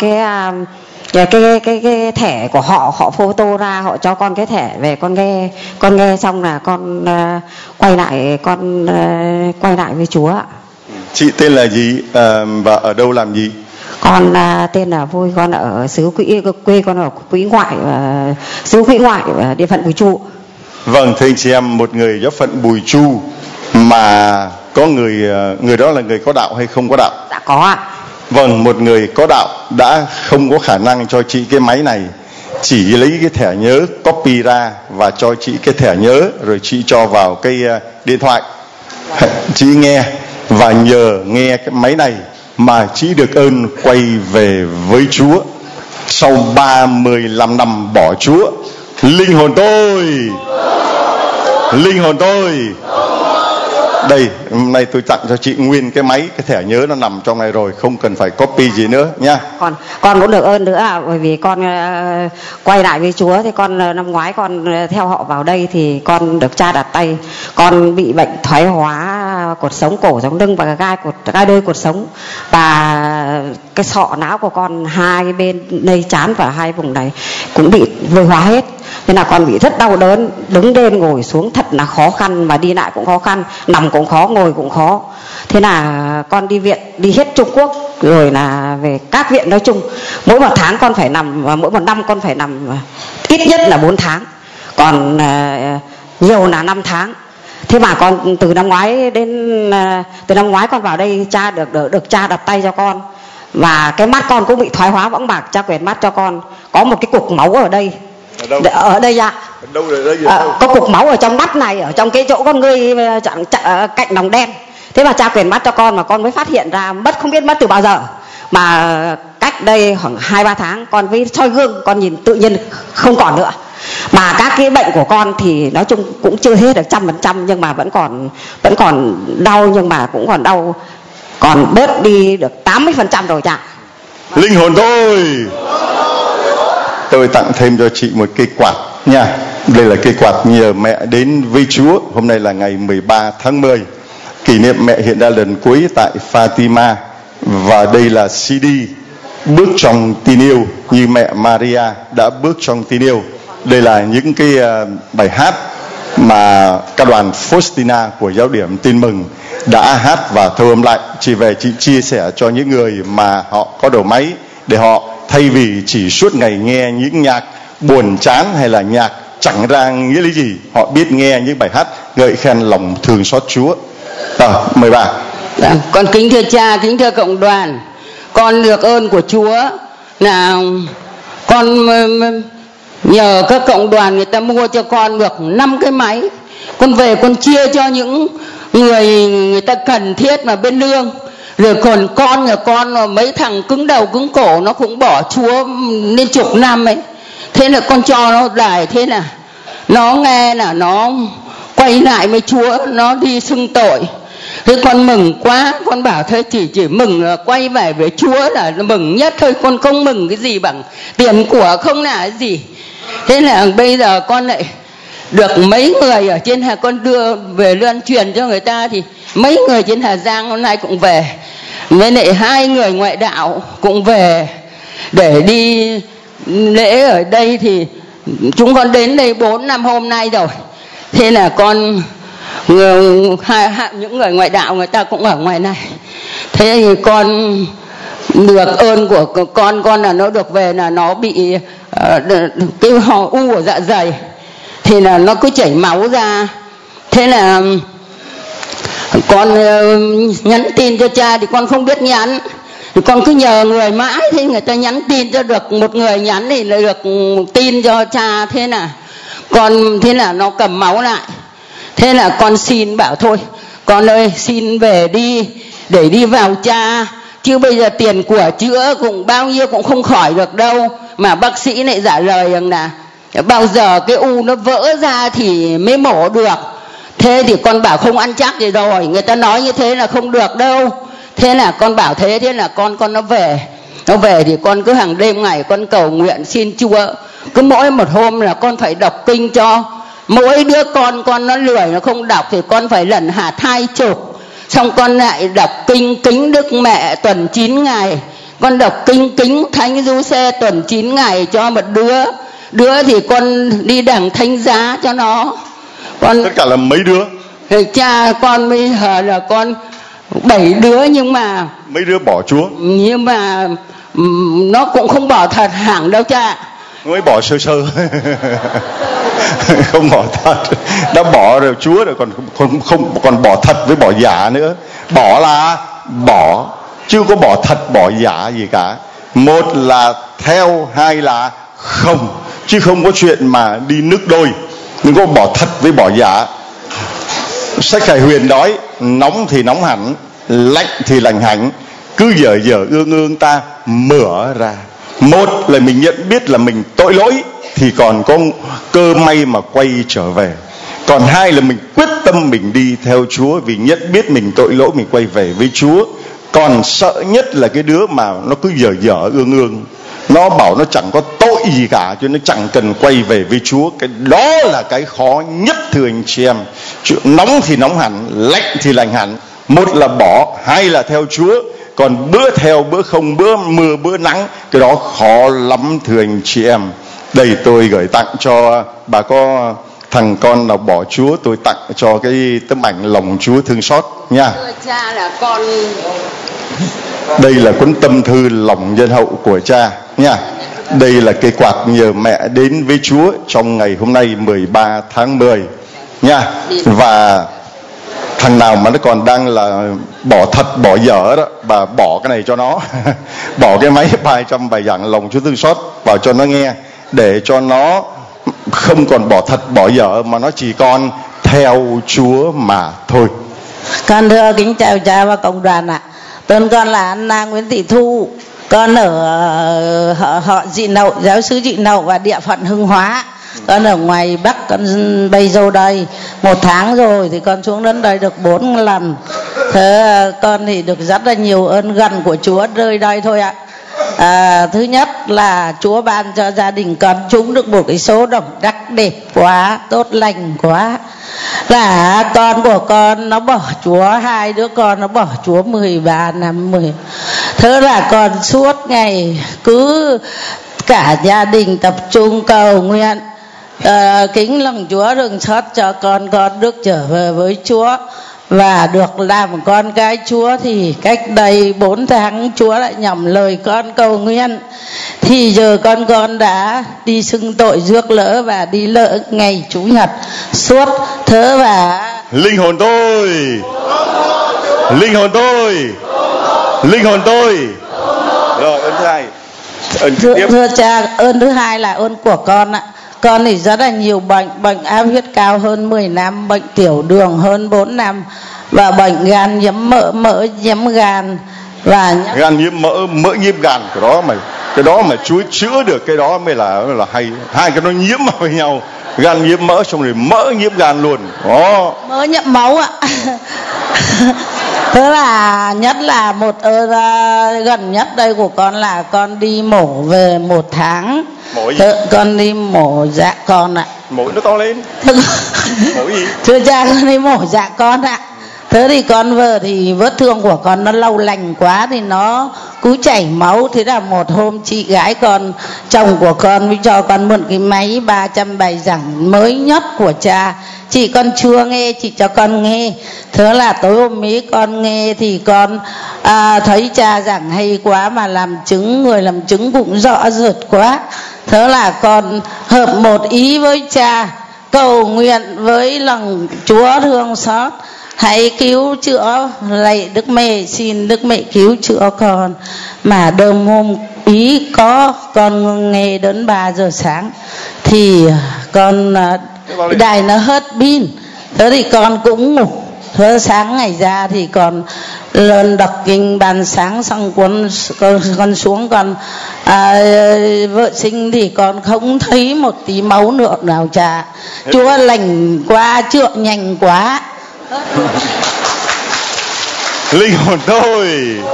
cái thẻ của họ photo ra, họ cho con cái thẻ về, con nghe xong là con quay lại với Chúa ạ. Chị tên là gì và ở đâu làm gì? Con tên là Vui, con ở xứ quê con ở Quỹ Ngoại, xứ Quỹ Ngoại, địa phận Bùi Chu. Vâng, thưa anh chị em, một người giáo phận Bùi Chu mà có người đó là người có đạo hay không có đạo? Dạ có ạ. Vâng, một người có đạo đã không có khả năng cho chị cái máy này, chỉ lấy cái thẻ nhớ copy ra và cho chị cái thẻ nhớ, rồi chị cho vào cái điện thoại, chị nghe, và nhờ nghe cái máy này mà chị được ơn quay về với Chúa sau 35 năm bỏ Chúa. Linh hồn tôi đây, hôm nay tôi tặng cho chị nguyên cái máy, cái thẻ nhớ nó nằm trong này rồi, không cần phải copy gì nữa nha. Con cũng được ơn nữa, bởi vì con quay lại với Chúa thì con năm ngoái con theo họ vào đây thì con được Cha đặt tay. Con bị bệnh thoái hóa cột sống cổ sống lưng và gai đôi cột sống, và cái sọ não của con hai bên đây trán và hai vùng này cũng bị vôi hóa hết. Thế là con bị rất đau đớn, đứng lên ngồi xuống thật là khó khăn, mà đi lại cũng khó khăn, nằm cũng khó, ngồi cũng khó. Thế là con đi viện, đi hết Trung Quốc rồi là về các viện nói chung. Mỗi một tháng con phải nằm, và mỗi một năm con phải nằm ít nhất là 4 tháng, còn nhiều là 5 tháng. Thế mà con từ năm ngoái con vào đây, Cha được Cha đặt tay cho con, và cái mắt con cũng bị thoái hóa võng mạc. Cha quẹt mắt cho con, có một cái cục máu ở đây. Ở đây ạ. Có cục máu ở trong mắt này, ở trong cái chỗ con ngươi cạnh lòng đen. Thế mà Cha quẹt mắt cho con mà con mới phát hiện ra, không biết mất từ bao giờ. Mà cách đây khoảng 2-3 tháng con với soi gương, con nhìn tự nhiên không còn nữa. Mà các cái bệnh của con thì nói chung cũng chưa hết được 100%, nhưng mà vẫn còn đau, nhưng mà cũng còn đau, còn bớt đi được 80% rồi Cha. Linh hồn tôi tặng thêm cho chị một cây quạt nha. Đây là cây quạt nhờ mẹ đến với Chúa. Hôm nay là ngày 13 tháng 10, kỷ niệm mẹ hiện ra lần cuối tại Fatima. Và đây là CD Bước trong tin yêu, như mẹ Maria đã bước trong tin yêu. Đây là những cái bài hát mà ca đoàn Faustina của giáo điểm Tin Mừng đã hát và thâu âm lại. Chị về chị chia sẻ cho những người mà họ có đầu máy, để họ thay vì chỉ suốt ngày nghe những nhạc buồn chán hay là nhạc chẳng ra nghĩa lý gì, họ biết nghe những bài hát ngợi khen lòng thương xót Chúa. Mời bà. Con kính thưa Cha, kính thưa cộng đoàn, con được ơn của Chúa là con nhờ các cộng đoàn người ta mua cho con được 5 cái máy. Con về con chia cho những người ta cần thiết mà bên lương. Rồi còn con nhà con mà mấy thằng cứng đầu cứng cổ nó cũng bỏ Chúa nên chục năm ấy. Thế là con cho nó đài, thế là nó nghe là nó quay lại với Chúa, nó đi xưng tội. Thế con mừng quá, con bảo thế chỉ mừng là quay về với Chúa là mừng nhất thôi, con không mừng cái gì bằng tiền của, không là cái gì. Thế là bây giờ con lại được mấy người ở trên Hà, con đưa về luân truyền cho người ta, thì mấy người trên Hà Giang hôm nay cũng về, với lại 2 người ngoại đạo cũng về để đi lễ ở đây. Thì chúng con đến đây 4 năm hôm nay rồi. Thế là con những người ngoại đạo người ta cũng ở ngoài này. Thế thì con được ơn của con là nó được về là nó bị cái u ở dạ dày, thì là nó cứ chảy máu ra. Thế là con nhắn tin cho Cha thì con không biết nhắn, thì con cứ nhờ người mãi, thì người ta nhắn tin cho được một người nhắn thì lại được tin cho Cha. Thế là nó cầm máu lại. Thế là con xin bảo thôi con ơi, xin về đi để đi vào Cha, chứ bây giờ tiền của chữa cũng bao nhiêu cũng không khỏi được đâu. Mà bác sĩ lại trả lời rằng là bao giờ cái u nó vỡ ra thì mới mổ được. Thế thì con bảo không ăn chắc gì rồi, người ta nói như thế là không được đâu. Thế là con bảo thế là con nó về thì con cứ hàng đêm ngày con cầu nguyện xin Chúa. Cứ mỗi một hôm là con phải đọc kinh cho mỗi đứa con nó lười nó không đọc thì con phải lần hạt 20. Xong con lại đọc kinh kính Đức Mẹ tuần 9 ngày. Con đọc kinh kính Thánh Giuse tuần 9 ngày cho một đứa thì con đi đằng thánh giá cho nó. Con tất cả là mấy đứa? Thì cha con bây giờ là con 7 đứa, nhưng mà mấy đứa bỏ Chúa, nhưng mà nó cũng không bỏ thật hẳn đâu cha, mới bỏ sơ không bỏ thật, đã bỏ rồi Chúa rồi, còn bỏ thật với bỏ giả nữa. Bỏ là bỏ chứ có bỏ thật bỏ giả gì cả. Một là theo, hai là không, chứ không có chuyện mà đi nước đôi. Đừng có bỏ thật với bỏ giả. Sách Khải Huyền nói nóng thì nóng hẳn, lạnh thì lạnh hẳn, cứ dở ương ta mở ra. Một là mình nhận biết là mình tội lỗi thì còn có cơ may mà quay trở về. Còn hai là mình quyết tâm mình đi theo Chúa, vì nhận biết mình tội lỗi mình quay về với Chúa. Còn sợ nhất là cái đứa mà nó cứ dở ương, nó bảo nó chẳng có tội gì cả cho nó chẳng cần quay về với Chúa. Cái đó là cái khó nhất thưa anh chị em. Nóng thì nóng hẳn, lạnh thì lạnh hẳn. Một là bỏ, hai là theo Chúa. Còn bữa theo bữa không, bữa mưa bữa nắng, cái đó khó lắm thưa anh chị em. Đây tôi gửi tặng cho bà, có thằng con nào bỏ Chúa, tôi tặng cho cái tấm ảnh lòng Chúa thương xót nha. Thưa cha là con, đây là cuốn tâm thư lòng nhân hậu của cha nha. Đây là cây quạt nhờ mẹ đến với Chúa trong ngày hôm nay 13 tháng 10 nha. Và thằng nào mà nó còn đang là bỏ thật bỏ dở đó, bà bỏ cái này cho nó bỏ cái máy 300 bài giảng lòng Chúa thương xót vào cho nó nghe, để cho nó không còn bỏ thật bỏ dở mà nó chỉ còn theo Chúa mà thôi. Con thưa kính chào cha và cộng đoàn ạ. Tên con là Anna Nguyễn Thị Thu, con ở họ Dị Nậu, giáo xứ Dị Nậu và địa phận Hưng Hóa. Con ở ngoài Bắc, con bây giờ đây 1 tháng rồi thì con xuống đến đây được 4 lần. Thế con thì được rất là nhiều ơn gần của Chúa rơi đây thôi ạ. Thứ nhất là Chúa ban cho gia đình con trúng được một cái số đồng đắc đẹp quá, tốt lành quá. Là con của con nó bỏ Chúa, 2 đứa con nó bỏ Chúa 13 năm 10. Thế là con suốt ngày cứ cả gia đình tập trung cầu nguyện kính lòng Chúa đừng xót cho con được trở về với Chúa và được làm con cái Chúa. Thì cách đây 4 tháng Chúa lại nhầm lời con cầu nguyện, thì giờ con đã đi xưng tội rước lỡ và đi lỡ ngày Chủ nhật suốt. Thế và linh hồn tôi rồi ơn thứ hai. Thưa cha, ơn thứ hai là ơn của con ạ. Con thì rất là nhiều bệnh áp huyết cao hơn 10 năm, bệnh tiểu đường hơn 4 năm, và bệnh gan nhiễm mỡ nhiễm gan và gan nhiễm mỡ nhiễm gan. Cái đó mà Chúa chữa được, cái đó mới là hay. Hai cái nó nhiễm vào với nhau, gan nhiễm mỡ xong rồi mỡ nhiễm gan luôn. Đó, mỡ nhiễm máu ạ. Thế là nhất là gần nhất đây của con là con đi mổ về 1 tháng. Mổ gì? Con đi mổ dạ con ạ. Mổ nó to lên. Mổ gì? Thưa cha, con đi mổ dạ con ạ. Thế thì con vừa thì vết thương của con nó lâu lành quá thì nó cứ chảy máu. Thế là một hôm chị gái con, chồng của con mới cho con mượn cái máy 300 bài giảng mới nhất của cha. Chị con chưa nghe, chị cho con nghe. Thế là tối hôm ấy con nghe thì con thấy cha giảng hay quá, mà người làm chứng cũng rõ rệt quá. Thế là con hợp một ý với cha, cầu nguyện với lòng Chúa thương xót hãy cứu chữa, lạy Đức Mẹ, xin Đức Mẹ cứu chữa con. Mà đêm hôm ý có con nghe đến 3 giờ sáng thì con đài nó hết pin. Thế thì con cũng ngủ. Thế sáng ngày ra thì con lên đọc kinh ban sáng xong con xuống con vợ sinh thì con không thấy một tí máu nữa nào cha. Chúa lành quá, trượng nhanh quá. Linh hồn tôi,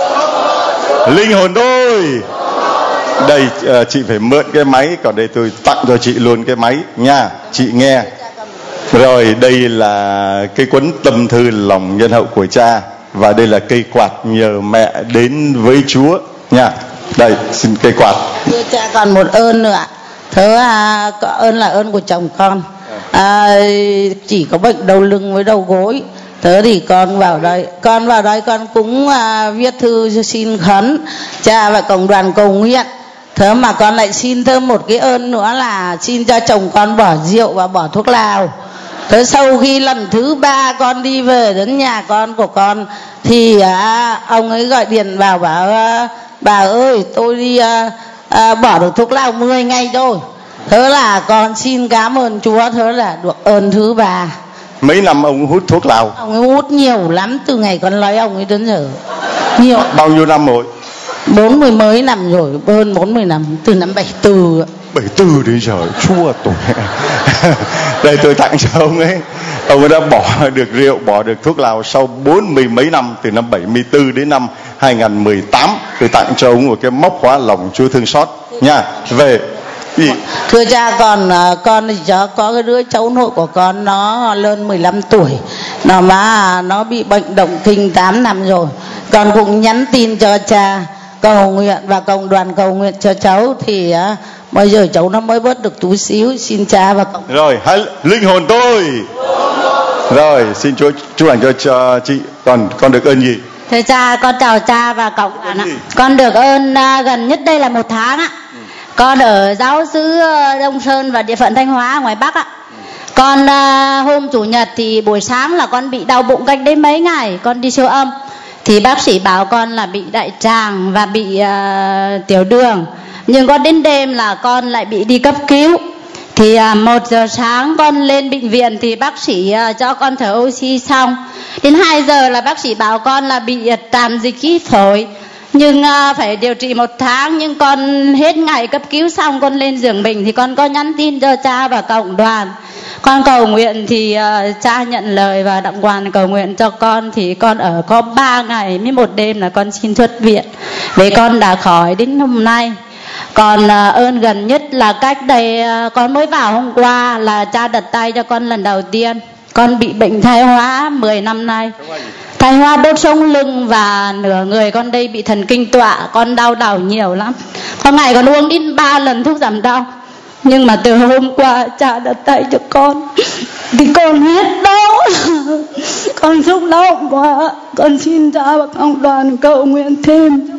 linh hồn tôi. Đây chị phải mượn cái máy, còn đây tôi tặng cho chị luôn cái máy nha, chị nghe. Rồi đây là cái cuốn tâm thư lòng nhân hậu của cha, và đây là cây quạt nhờ mẹ đến với Chúa nha. Đây xin cây quạt. Thưa cha, còn một ơn nữa. Thế ơn là ơn của chồng con. Chỉ có bệnh đầu lưng với đầu gối. Thế thì con vào đây con cũng viết thư xin khấn cha và cộng đoàn cầu nguyện. Thế mà con lại xin thêm một cái ơn nữa là xin cho chồng con bỏ rượu và bỏ thuốc lào. Thế sau khi lần thứ 3 con đi về đến nhà con của con thì ông ấy gọi điện vào bảo bà ơi tôi đi bỏ được thuốc lào 10 ngày rồi. Thế là con xin cảm ơn Chúa, thế là được ơn thứ 3. Mấy năm ông hút thuốc lào? Ông ấy hút nhiều lắm, từ ngày con lấy ông ấy đến giờ. Nhiều. Bao nhiêu năm rồi? 40 mấy năm rồi, hơn 40 năm, từ năm 74. 74 đến giờ, chua tội. Đây tôi tặng cho ông ấy. Ông ấy đã bỏ được rượu, bỏ được thuốc lào sau 40 mấy năm, từ năm 74 đến năm 2018. Tôi tặng cho ông một cái móc khóa lòng Chúa thương xót nha. Về gì? Thưa cha, con thì có cái đứa cháu nội của con nó lên 15 tuổi, nó bị bệnh động kinh 8 năm rồi. Con cũng nhắn tin cho cha cầu nguyện và cộng đoàn cầu nguyện cho cháu thì bây giờ cháu nó mới bớt được tí xíu. Xin cha và cộng. Rồi, linh hồn tôi. Rồi, xin Chúa lành cho chị. Còn con được ơn gì? Thưa cha, con chào cha và cộng đoàn ạ. Con được ơn gần nhất đây là 1 tháng ạ. Con ở giáo xứ Đông Sơn và địa phận Thanh Hóa ngoài Bắc ạ. Con hôm chủ nhật thì buổi sáng là con bị đau bụng cách đấy mấy ngày, con đi siêu âm thì bác sĩ bảo con là bị đại tràng và bị tiểu đường. Nhưng con đến đêm là con lại bị đi cấp cứu. Thì 1 giờ sáng con lên bệnh viện thì bác sĩ cho con thở oxy xong. Đến 2 giờ là bác sĩ bảo con là bị tràn dịch khí phổi. Nhưng phải điều trị 1 tháng. Nhưng con hết ngày cấp cứu xong con lên giường bệnh thì con có nhắn tin cho cha và cộng đoàn. Con cầu nguyện thì cha nhận lời và đặng đoàn cầu nguyện cho con. Thì con ở có 3 ngày với 1 đêm là con xin xuất viện. Vì con đã khỏi đến hôm nay. Còn ơn gần nhất là cách đây con mới vào hôm qua là cha đặt tay cho con lần đầu tiên. Con bị bệnh thoái hóa 10 năm nay. Thoái hóa đốt sống lưng và nửa người con đây bị thần kinh tọa. Con đau đầu nhiều lắm. Có ngày con uống đến 3 lần thuốc giảm đau. Nhưng mà từ hôm qua cha đặt tay cho con thì con hết đau. Con xúc động quá. Con xin cha và cộng đoàn cầu nguyện thêm.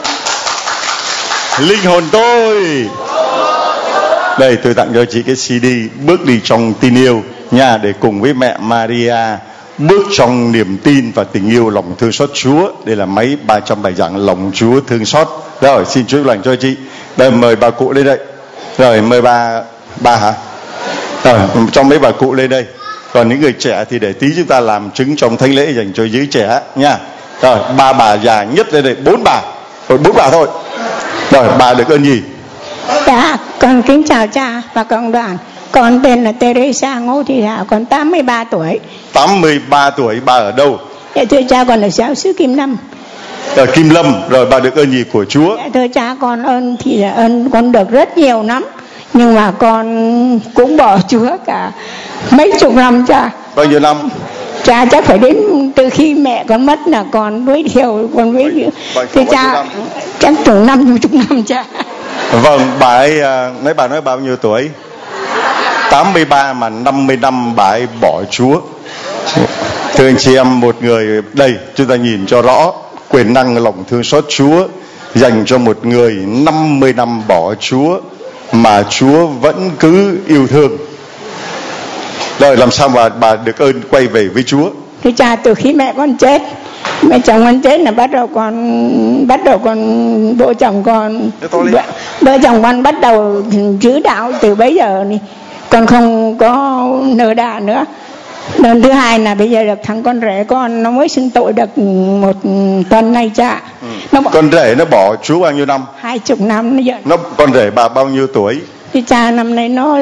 Linh hồn tôi. Đây tôi tặng cho chị cái CD Bước đi trong tin yêu nha, để cùng với mẹ Maria bước trong niềm tin và tình yêu lòng thương xót Chúa. Đây là máy 300 bài giảng lòng Chúa thương xót. Rồi xin Chúa lành cho chị. Đây mời bà cụ lên đây. Rồi mời bà hả? Rồi trong mấy bà cụ lên đây. Còn những người trẻ thì để tí chúng ta làm chứng trong thánh lễ dành cho giới trẻ nha. Rồi 3 bà già nhất lên đây, 4 bà. Rồi 4 bà thôi. Rồi bà được ơn gì? Dạ, con kính chào cha và cộng đoàn. Con tên là Teresa Ngô Thị Thảo, con 83 tuổi. 83 tuổi, bà ở đâu? Dạ, thưa cha, con ở giáo xứ Kim Lâm. Ở Kim Lâm. Rồi bà được ơn gì của Chúa? Dạ, thưa cha, con ơn thì là ơn con được rất nhiều lắm. Nhưng mà con cũng bỏ Chúa cả mấy chục năm cha. Bao nhiêu năm? Cha chắc phải đến từ khi mẹ con mất là con với điều con với thưa cha chắc chừng 50 năm cha. Vâng, bà ấy mấy bà nói bao nhiêu tuổi? 83 mà 50 năm bà ấy bỏ Chúa. Thưa anh chị em, một người đây chúng ta nhìn cho rõ quyền năng lòng thương xót Chúa dành cho một người 50 năm bỏ Chúa mà Chúa vẫn cứ yêu thương. Rồi làm sao mà bà được ơn quay về với Chúa? Thưa cha, từ khi mẹ con chết, mẹ chồng con chết là bắt đầu con vợ chồng con bắt đầu giữ đạo. Từ bấy giờ con không có nợ đà nữa. Lần thứ hai là bây giờ được thằng con rể con nó mới xưng tội được 1 tuần nay cha. Con rể nó bỏ Chúa bao nhiêu năm? 20 năm nó giận. Con rể bà bao nhiêu tuổi? Thì cha năm nay nó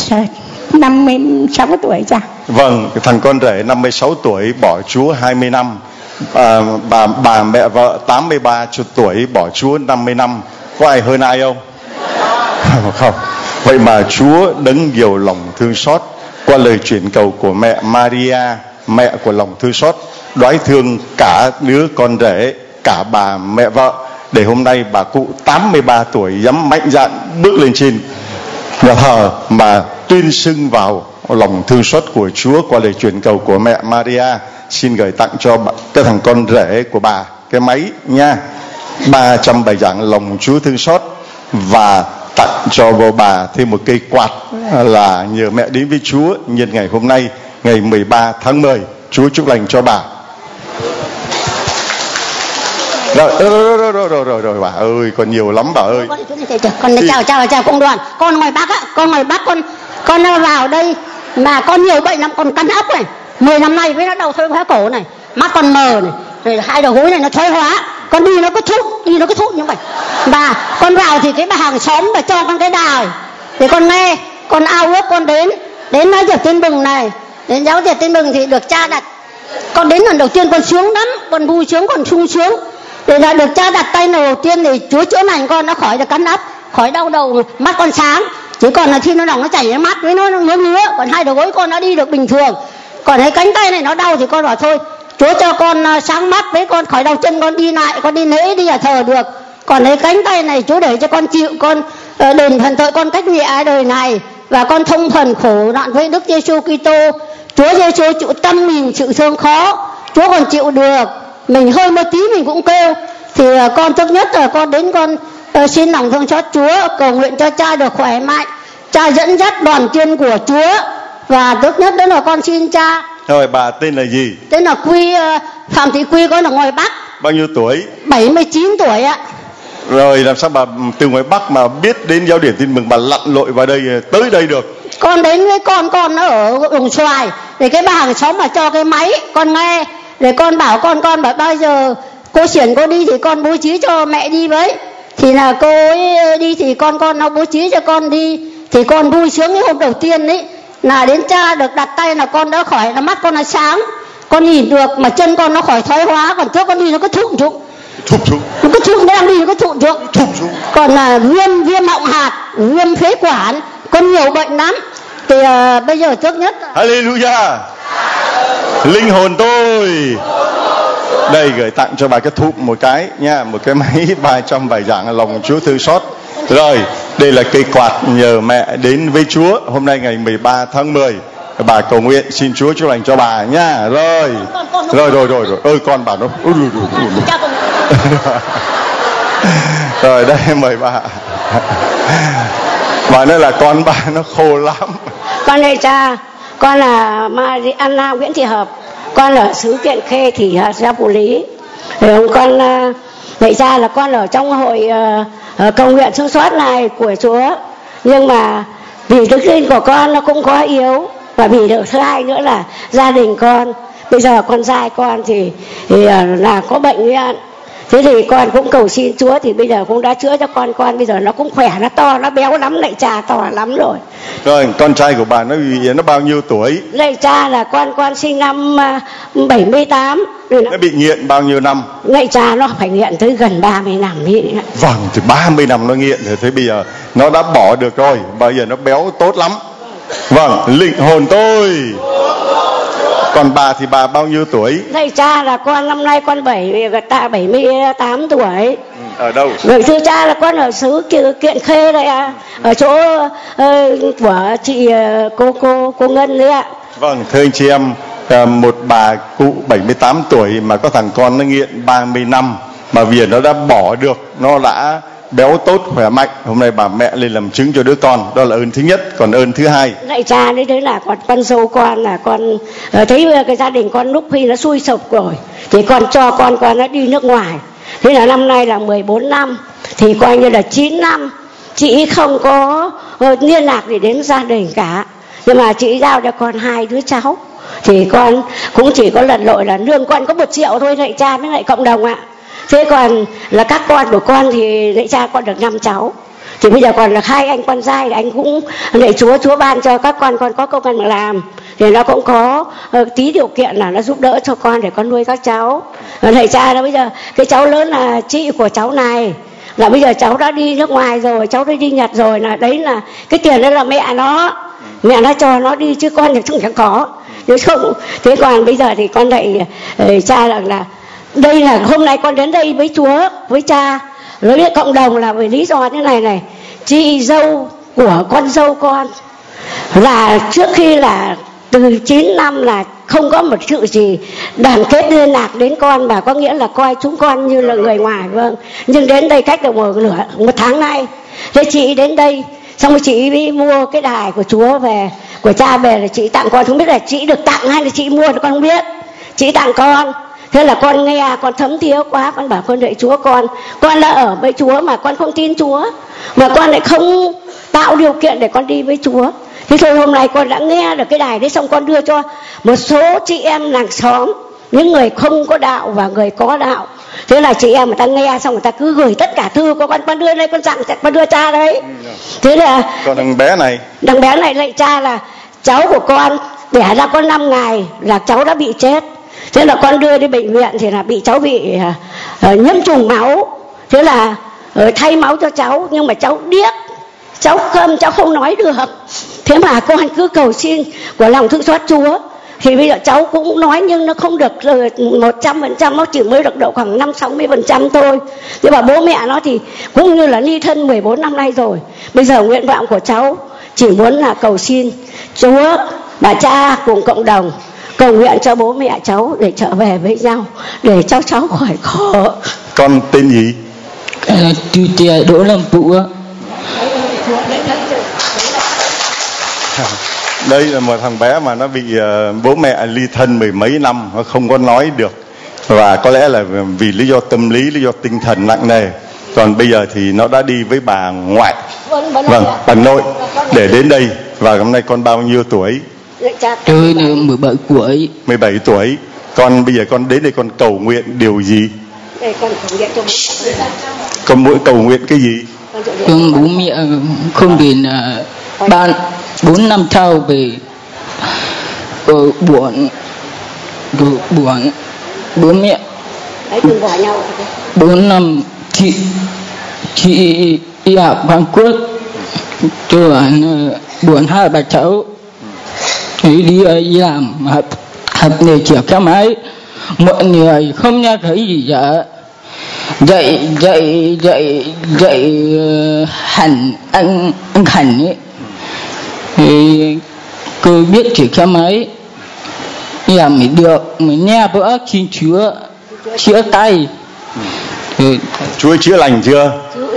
56 tuổi cha. Vâng, thằng con rể 56 tuổi bỏ Chúa 20 năm. Bà mẹ vợ 83 tuổi bỏ Chúa 50 năm. Có ai hơn ai không? Không. Vậy mà Chúa đấng nhiều lòng thương xót, qua lời chuyển cầu của mẹ Maria, mẹ của lòng thương xót, đoái thương cả đứa con rể, cả bà mẹ vợ, để hôm nay bà cụ 83 tuổi dám mạnh dạn bước lên trên nhà thờ mà tuyên xưng vào lòng thương xót của Chúa qua lời chuyển cầu của mẹ Maria. Xin gửi tặng cho cái thằng con rể của bà cái máy nha, 300 bài giảng lòng Chúa thương xót, và tặng cho bà thêm một cây quạt là nhờ mẹ đến với Chúa nhân ngày hôm nay, ngày 13 tháng 10. Chúa chúc lành cho bà. Rồi bà ơi, còn nhiều lắm bà ơi. Con chào công đoàn. Con ngoài Bắc con vào đây mà con nhiều bệnh lắm, con căn ấp này 10 năm nay với nó đầu thoái hóa cổ này, mắt con mờ này, rồi hai đầu gối này nó thoái hóa, con đi nó cứ thút như vậy. Và con vào thì cái bà hàng xóm và cho con cái đài thì con nghe, con ao ước con đến nói Diệp Tin Bừng này, đến giáo Diệp Tin Bừng thì được cha đặt. Con đến lần đầu tiên con sướng lắm, con vui sướng, con sung sướng. Thì là được cha đặt tay lần đầu tiên thì Chúa chữa lành con, nó khỏi được cắn ấp, khỏi đau đầu, mắt con sáng. Chứ còn là khi nó lòng nó chảy mắt với nó ngứa, còn hai đầu gối con nó đi được bình thường. Còn thấy cánh tay này nó đau thì con bảo thôi, Chúa cho con sáng mắt với con khỏi đau chân, con đi lại, con đi lễ đi ở thờ được. Còn thấy cánh tay này Chúa để cho con chịu, con đền phần tội con cách nhẹ ai đời này, và con thông phần khổ nạn với Đức Giêsu Kitô. Chúa Giêsu chịu tâm mình chịu thương khó, Chúa còn chịu được. Mình hơi một tí mình cũng kêu. Thì con tốt nhất là con đến con xin lòng thương xót Chúa, cầu nguyện cho cha được khỏe mạnh, cha dẫn dắt đoàn tiên của Chúa. Và tốt nhất đó là con xin cha. Rồi bà tên là gì? Tên là Phạm Thị Quy, con ở ngoài Bắc. Bao nhiêu tuổi? 79 tuổi ạ. Rồi làm sao bà từ ngoài Bắc mà biết đến giáo điển Tin Mừng, bà lặn lội vào đây tới đây được? Con đến với con nó ở Đồng Xoài, để cái bà hàng xóm mà cho cái máy con nghe, để con bảo con bảo bao giờ cô Xiển cô đi thì con bố trí cho mẹ đi với. Thì là cô ấy đi thì con nó bố trí cho con đi. Thì con vui sướng cái hôm đầu tiên ấy, là đến cha được đặt tay là con đã khỏi, là mắt con nó sáng, con nhìn được, mà chân con nó khỏi thoái hóa. Còn trước con đi nó cứ thụn xuống, nó cứ thụn, đang đi nó cứ thụn xuống. Còn là viêm họng hạt, viêm phế quản, con nhiều bệnh lắm. Thì bây giờ trước nhất Hallelujah, linh hồn tôi đây gửi tặng cho bà cái thụm một cái nha, một cái máy 300 bài giảng lòng Chúa thương xót. Rồi đây là cây quạt nhờ mẹ đến với Chúa hôm nay ngày 13 tháng 10. Bà cầu nguyện xin Chúa chúc lành cho bà nha. Rồi ơi con bà nó rồi đây mời bà. Bà nói là con bà nó khô lắm. Con này cha, con là Anna Nguyễn Thị Hợp, con ở xứ Kiện Khê Thị Xã Phú Lý. Con vậy ra là con ở trong hội cầu nguyện thương xót này của Chúa. Nhưng mà vì đức tin của con nó cũng có yếu, và vì điều thứ hai nữa là gia đình con bây giờ con trai con thì là có bệnh viện. Thế thì con cũng cầu xin Chúa, thì bây giờ cũng đã chữa cho con bây giờ nó cũng khỏe, nó to, nó béo lắm, lại cha to lắm rồi. Rồi con trai của bà nó bao nhiêu tuổi? Lại cha là con sinh năm 78. Nó bị nghiện bao nhiêu năm? Lại cha nó phải nghiện tới gần 30 năm ấy. Vâng, thì 30 năm nó nghiện rồi, thế bây giờ nó đã bỏ được rồi, bây giờ nó béo tốt lắm. Vâng, linh hồn tôi. Còn bà thì bà bao nhiêu tuổi? Thầy cha là con năm nay con 78 tuổi. Ở đâu? Rồi thưa cha là con ở xứ Kiện Khê đây ạ, ở chỗ của chị cô Ngân đấy ạ. Vâng, thưa anh chị em, một bà cụ 78 tuổi mà có thằng con nó nghiện 30 năm mà vì nó đã bỏ được, nó đã béo tốt khỏe mạnh. Hôm nay bà mẹ lên làm chứng cho đứa con, đó là ơn thứ nhất. Còn ơn thứ hai, lại cha đấy là con dâu con là con thấy cái gia đình con lúc khi nó xui sụp rồi thì con cho con nó đi nước ngoài. Thế là năm nay là 14 năm thì coi như là 9 năm chị không có liên lạc gì đến gia đình cả, nhưng mà chị giao cho con 2 đứa cháu. thì con cũng chỉ có lặn lội là lương con có 1 triệu thôi lạy cha với lại cộng đồng ạ. Thế còn là các con của con thì lạy cha con được 5 cháu. Thì bây giờ còn là 2 anh con trai, anh cũng lạy Chúa ban cho các con có công ăn làm, thì nó cũng có tí điều kiện là nó giúp đỡ cho con để con nuôi các cháu. Lạy cha là bây giờ cái cháu lớn là chị của cháu này, là bây giờ cháu đã đi nước ngoài rồi, cháu đã đi Nhật rồi, là đấy là cái tiền đó là mẹ nó cho nó đi, chứ con thì chẳng có. Nếu không, thế còn bây giờ thì con lạy cha rằng là đây là hôm nay con đến đây với Chúa, với cha, với cộng đồng là vì lý do thế này. Chị dâu của con dâu con là trước khi là từ 9 năm là không có một sự gì đoàn kết liên lạc đến con, và có nghĩa là coi chúng con như là người ngoài. Vâng, nhưng đến đây cách được một tháng nay, thế chị đến đây xong rồi chị đi mua cái đài của Chúa về, của cha về, là chị tặng con. Không biết là chị được tặng hay là chị mua thì con không biết, chị tặng con. Thế là con nghe, con thấm thía quá, con bảo con lạy Chúa, con là ở với Chúa mà con không tin Chúa, mà con lại không tạo điều kiện để con đi với Chúa. Thế thôi hôm nay con đã nghe được cái đài đấy, xong con đưa cho một số chị em làng xóm, những người không có đạo và người có đạo. Thế là chị em người ta nghe xong người ta cứ gửi tất cả thư của con đưa đây, con dặn con đưa cha đấy. Thế là còn thằng bé này lạy cha là cháu của con đẻ ra có 5 ngày là cháu đã bị chết. Thế là con đưa đi bệnh viện thì là cháu bị nhiễm trùng máu. Thế là thay máu cho cháu, nhưng mà cháu điếc, cháu không nói được. Thế mà con cứ cầu xin của lòng thương xót Chúa, thì bây giờ cháu cũng nói nhưng nó không được 100%, nó chỉ mới được độ khoảng 50-60% thôi. Nhưng mà bố mẹ nó thì cũng như là ly thân 14 năm nay rồi. Bây giờ nguyện vọng của cháu chỉ muốn là cầu xin Chúa và cha cùng cộng đồng cầu nguyện cho bố mẹ cháu để trở về với nhau, để cháu khỏi khổ. Con tên gì? Chú trẻ Đỗ Lâm Phụ. Đây là một thằng bé mà nó bị bố mẹ ly thân 10 mấy năm, nó không có nói được, và có lẽ là vì lý do tâm lý, lý do tinh thần nặng nề. Còn bây giờ thì nó đã đi với bà ngoại, bà nội để đến đây. Và hôm nay con bao nhiêu tuổi? Tôi là 17 tuổi. 17 tuổi. Con bây giờ con đến đây con cầu nguyện điều gì? Con muốn cầu nguyện cái gì? Con bố mẹ không đến 4 năm sau về buồn bố mẹ 4 năm chị đi học Hàn Quốc, tôi buồn 2 bà cháu đi làm học nghề chữa cái máy, mọi người không nghe thấy gì cả. Dạy hẳn anh Hẳn ấy, thì cứ biết chữa cái máy là mình được, mình nghe bữa xin Chúa chữa tay. Chúa chữa lành chưa?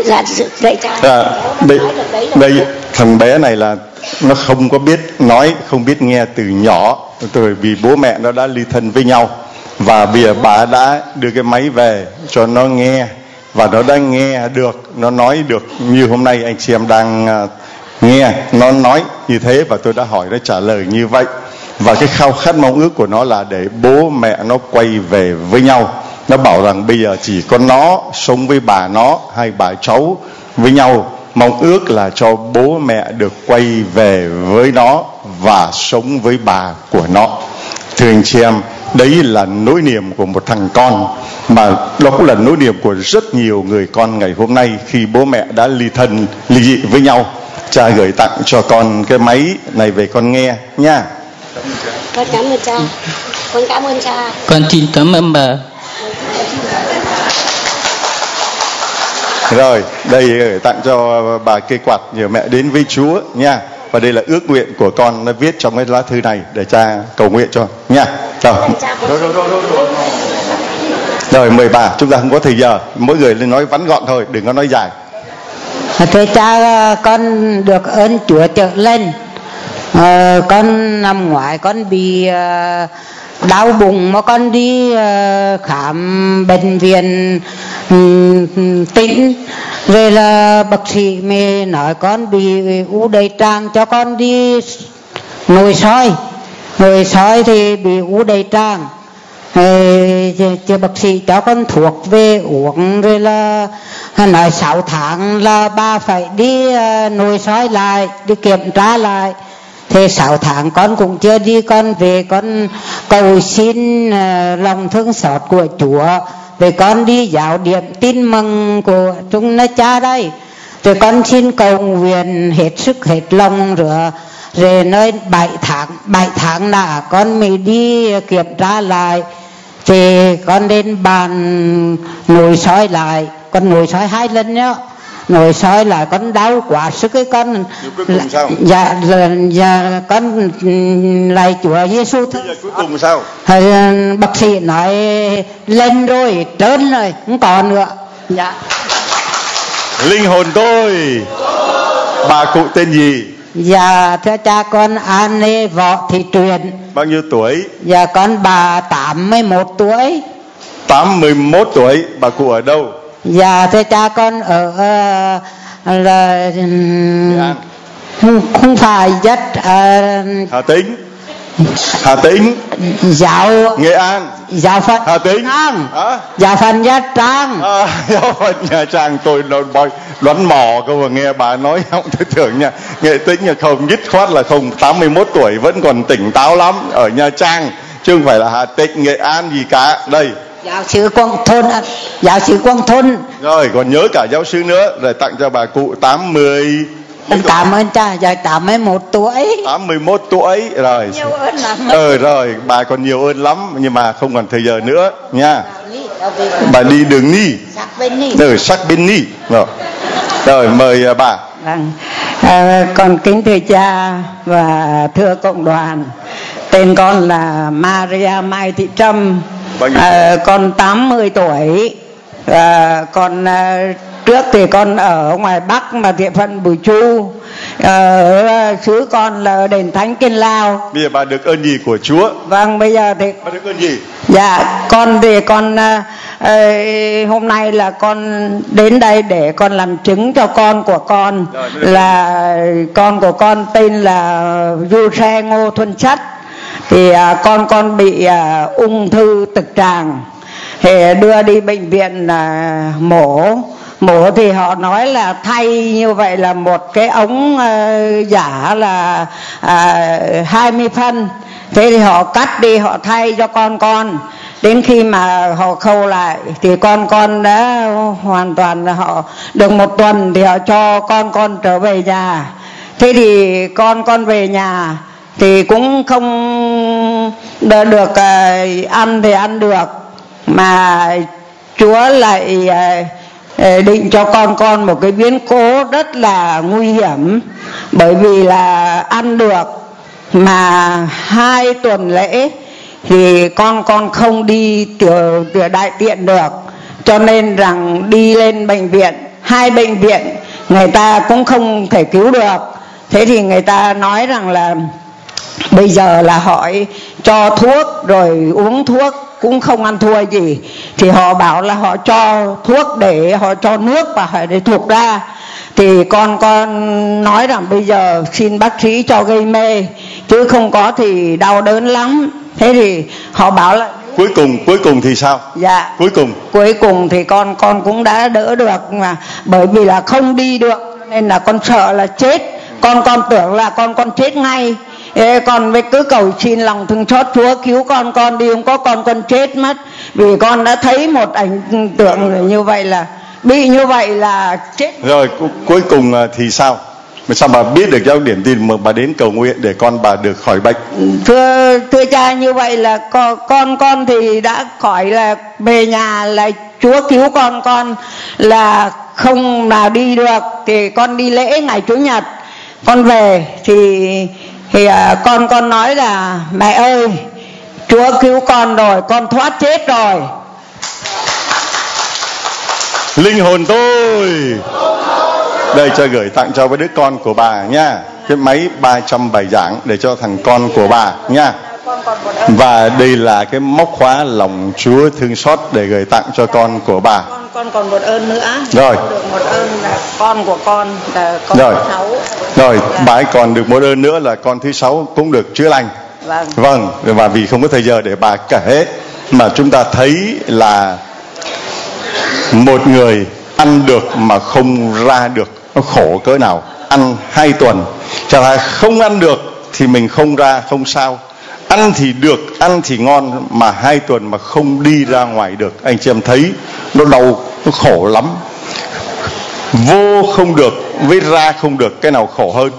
Đây thằng bé này là nó không có biết nói, không biết nghe từ nhỏ, từ vì bố mẹ nó đã ly thân với nhau, và bây giờ bà đã đưa cái máy về cho nó nghe, và nó đã nghe được, nó nói được như hôm nay anh chị em đang nghe nó nói như thế, và tôi đã hỏi nó trả lời như vậy. Và cái khao khát mong ước của nó là để bố mẹ nó quay về với nhau. Nó bảo rằng bây giờ chỉ có nó sống với bà nó, hai bà cháu với nhau, mong ước là cho bố mẹ được quay về với nó và sống với bà của nó. Thưa anh chị em, đấy là nỗi niềm của một thằng con, mà đó cũng là nỗi niềm của rất nhiều người con ngày hôm nay khi bố mẹ đã ly dị với nhau. Cha gửi tặng cho con cái máy này về con nghe nha. Con cảm ơn cha. Con cảm ơn cha. Con xin cảm ơn bà. Rồi, đây gửi tặng cho bà cây quạt nhờ mẹ đến với Chúa nha. Và đây là ước nguyện của con, nó viết trong cái lá thư này để cha cầu nguyện cho nha. Rồi mời bà, chúng ta không có thời giờ, mỗi người lên nói vắn gọn thôi, đừng có nói dài. Thưa cha, con được ơn Chúa trở lên. Con năm ngoái con bị đau bụng mà con đi khám bệnh viện tỉnh, rồi là bác sĩ mới nói con bị u đầy tràng, cho con đi nội soi. Người sói thì bị u đầy tràng, chứ bác sĩ cho con thuốc về uống, rồi là nói 6 tháng là bà phải đi nuôi sói lại, đi kiểm tra lại. Thế 6 tháng con cũng chưa đi, con về con cầu xin lòng thương xót của Chúa, rồi con đi giáo điểm tin mừng của chúng nó cha đây, rồi con xin cầu nguyện hết sức hết lòng, rồi nơi 7 tháng là con mới đi kiểm tra lại. Thì con đến bàn nuôi sói lại, con nuôi sói 2 lần nhá, nuôi sói lại con đau quá sức cái con. Cuối cùng sao? Dạ con lại Chúa Giêsu. Cuối cùng sao? Bác sĩ nói lên rồi, trơn rồi, không còn nữa. Dạ. Linh hồn tôi. Bà cụ tên gì? Dạ thưa cha, con An Lê Võ Thị Truyền. Bao nhiêu tuổi? Dạ con bà 81 tuổi. 81 tuổi. Bà cụ ở đâu? Dạ thưa cha, con ở là không phải rất Hà Tĩnh. Hà Tĩnh. Giáo Nghệ An. Giáo phận Hà Tĩnh. Giáo phận Nha Trang. Giáo phận Nha Trang. Tôi đoán mò cơ mà nghe bà nói không tôi tưởng nha. Nghệ Tĩnh là không, dứt khoát là không. 81 tuổi vẫn còn tỉnh táo lắm. Ở Nha Trang chứ không phải là Hà Tĩnh, Nghệ An gì cả. Đây, giáo sư Quang Thôn. Giáo sư Quang Thôn. Rồi còn nhớ cả giáo sư nữa. Rồi tặng cho bà cụ 80. Cảm ơn cha. Dạ 81 tuổi. 81 tuổi rồi. Nhiều ơn lắm. Rồi bà còn nhiều ơn lắm, nhưng mà không còn thời giờ nữa nha. Bà đi đường Ni. Sắc bên Ni. Rồi mời bà. Vâng. Con kính thưa cha và thưa cộng đoàn. Tên con là Maria Mai Thị Trâm. Con 80 tuổi. Con trước thì con ở ngoài Bắc mà địa phận Bùi Chu, xứ con là đền Thánh Kiên Lao. Bây giờ bà được ơn gì của Chúa? Vâng, bây giờ thì bà được ơn gì? Dạ con thì con hôm nay là con đến đây để con làm chứng cho con của con. Là con của con tên là Du Xe Ngô Thuần Chất. Thì con bị ung thư trực tràng, thì đưa đi bệnh viện mổ thì họ nói là thay như vậy là một cái ống giả là 20 phân. Thế thì họ cắt đi, họ thay cho con. Đến khi mà họ khâu lại thì con đã hoàn toàn là họ được 1 tuần thì họ cho con trở về nhà. Thế thì con về nhà thì cũng không được ăn thì ăn được, mà Chúa lại định cho con một cái biến cố rất là nguy hiểm. Bởi vì là ăn được mà 2 tuần lễ thì con không đi từ đại tiện được, cho nên rằng đi lên bệnh viện, 2 bệnh viện người ta cũng không thể cứu được. Thế thì người ta nói rằng là bây giờ là hỏi cho thuốc rồi uống thuốc cũng không ăn thua gì, thì họ bảo là họ cho thuốc để họ cho nước và phải để thuộc ra. Thì con nói rằng bây giờ xin bác sĩ cho gây mê, chứ không có thì đau đớn lắm. Thế thì họ bảo là cuối cùng thì sao? Dạ cuối cùng thì con cũng đã đỡ được, mà bởi vì là không đi được nên là con sợ là chết. Con tưởng là con chết ngay. Con mới cứ cầu xin lòng thương xót Chúa cứu con đi, không có con chết mất. Vì con đã thấy một ảnh tượng như vậy là bị như vậy là chết. Rồi cuối cùng thì sao? Mà sao bà biết được giáo điển tin mà bà đến cầu nguyện để con bà được khỏi bệnh? Thưa cha, như vậy là con thì đã khỏi, là về nhà là Chúa cứu con là không nào đi được. Thì con đi lễ ngày Chủ nhật, con về thì con nói là mẹ ơi, Chúa cứu con rồi, con thoát chết rồi. Linh hồn tôi. Đây cho gửi tặng cho với đứa con của bà nha, cái máy 300 bài giảng để cho thằng con của bà nha. Và đây là cái móc khóa lòng Chúa thương xót để gửi tặng cho con của bà. Con còn một ơn nữa. Rồi. Con được một ơn là con của con là con rồi. thứ 6. Rồi, bà ấy còn được một ơn nữa là con thứ 6 cũng được chữa lành. Vâng, và vì không có thời giờ để bà kể, mà chúng ta thấy là một người ăn được mà không ra được, nó khổ cỡ nào. Ăn 2 tuần, chẳng hạn không ăn được thì mình không ra không sao. Ăn thì được, ăn thì ngon, mà 2 tuần mà không đi ra ngoài được, anh chị em thấy nó đau, nó khổ lắm. Vô không được với ra không được, cái nào khổ hơn?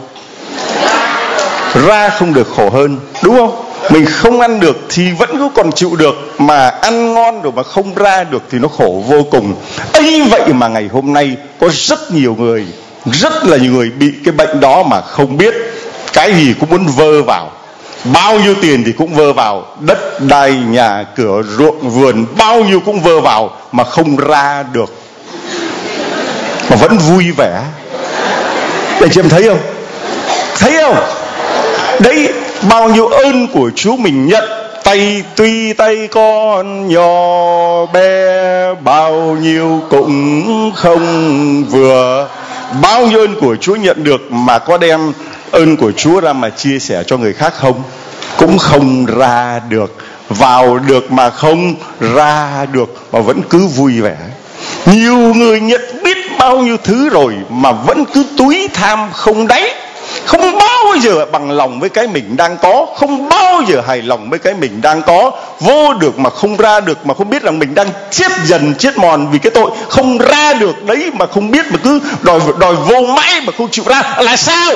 Ra không được khổ hơn, đúng không? Mình không ăn được thì vẫn cứ còn chịu được, mà ăn ngon rồi mà không ra được thì nó khổ vô cùng. Ấy vậy mà ngày hôm nay có rất nhiều người, rất là nhiều người bị cái bệnh đó mà không biết. Cái gì cũng muốn vơ vào, bao nhiêu tiền thì cũng vơ vào, đất đai nhà cửa ruộng vườn bao nhiêu cũng vơ vào mà không ra được, mà vẫn vui vẻ. Để chị em thấy không? Thấy không? Đấy, bao nhiêu ơn của Chúa mình nhận. Tuy tay con nhỏ bé, bao nhiêu cũng không vừa. Bao nhiêu ơn của Chúa nhận được mà có đem ơn của Chúa ra mà chia sẻ cho người khác không? Cũng không ra được. Vào được mà không ra được, mà vẫn cứ vui vẻ. Nhiều người nhận biết bao nhiêu thứ rồi mà vẫn cứ túi tham không đáy, không bao giờ bằng lòng với cái mình đang có, không bao giờ hài lòng với cái mình đang có. Vô được mà không ra được, mà không biết rằng mình đang chết dần chết mòn vì cái tội không ra được đấy, mà không biết, mà cứ đòi vô mãi mà không chịu ra là sao?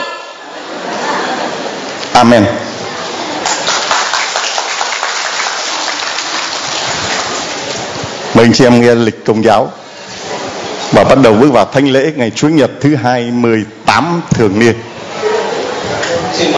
Amen. Mời anh chị em nghe lịch Công giáo và bắt đầu bước vào thánh lễ ngày Chủ nhật thứ 28 thường niên.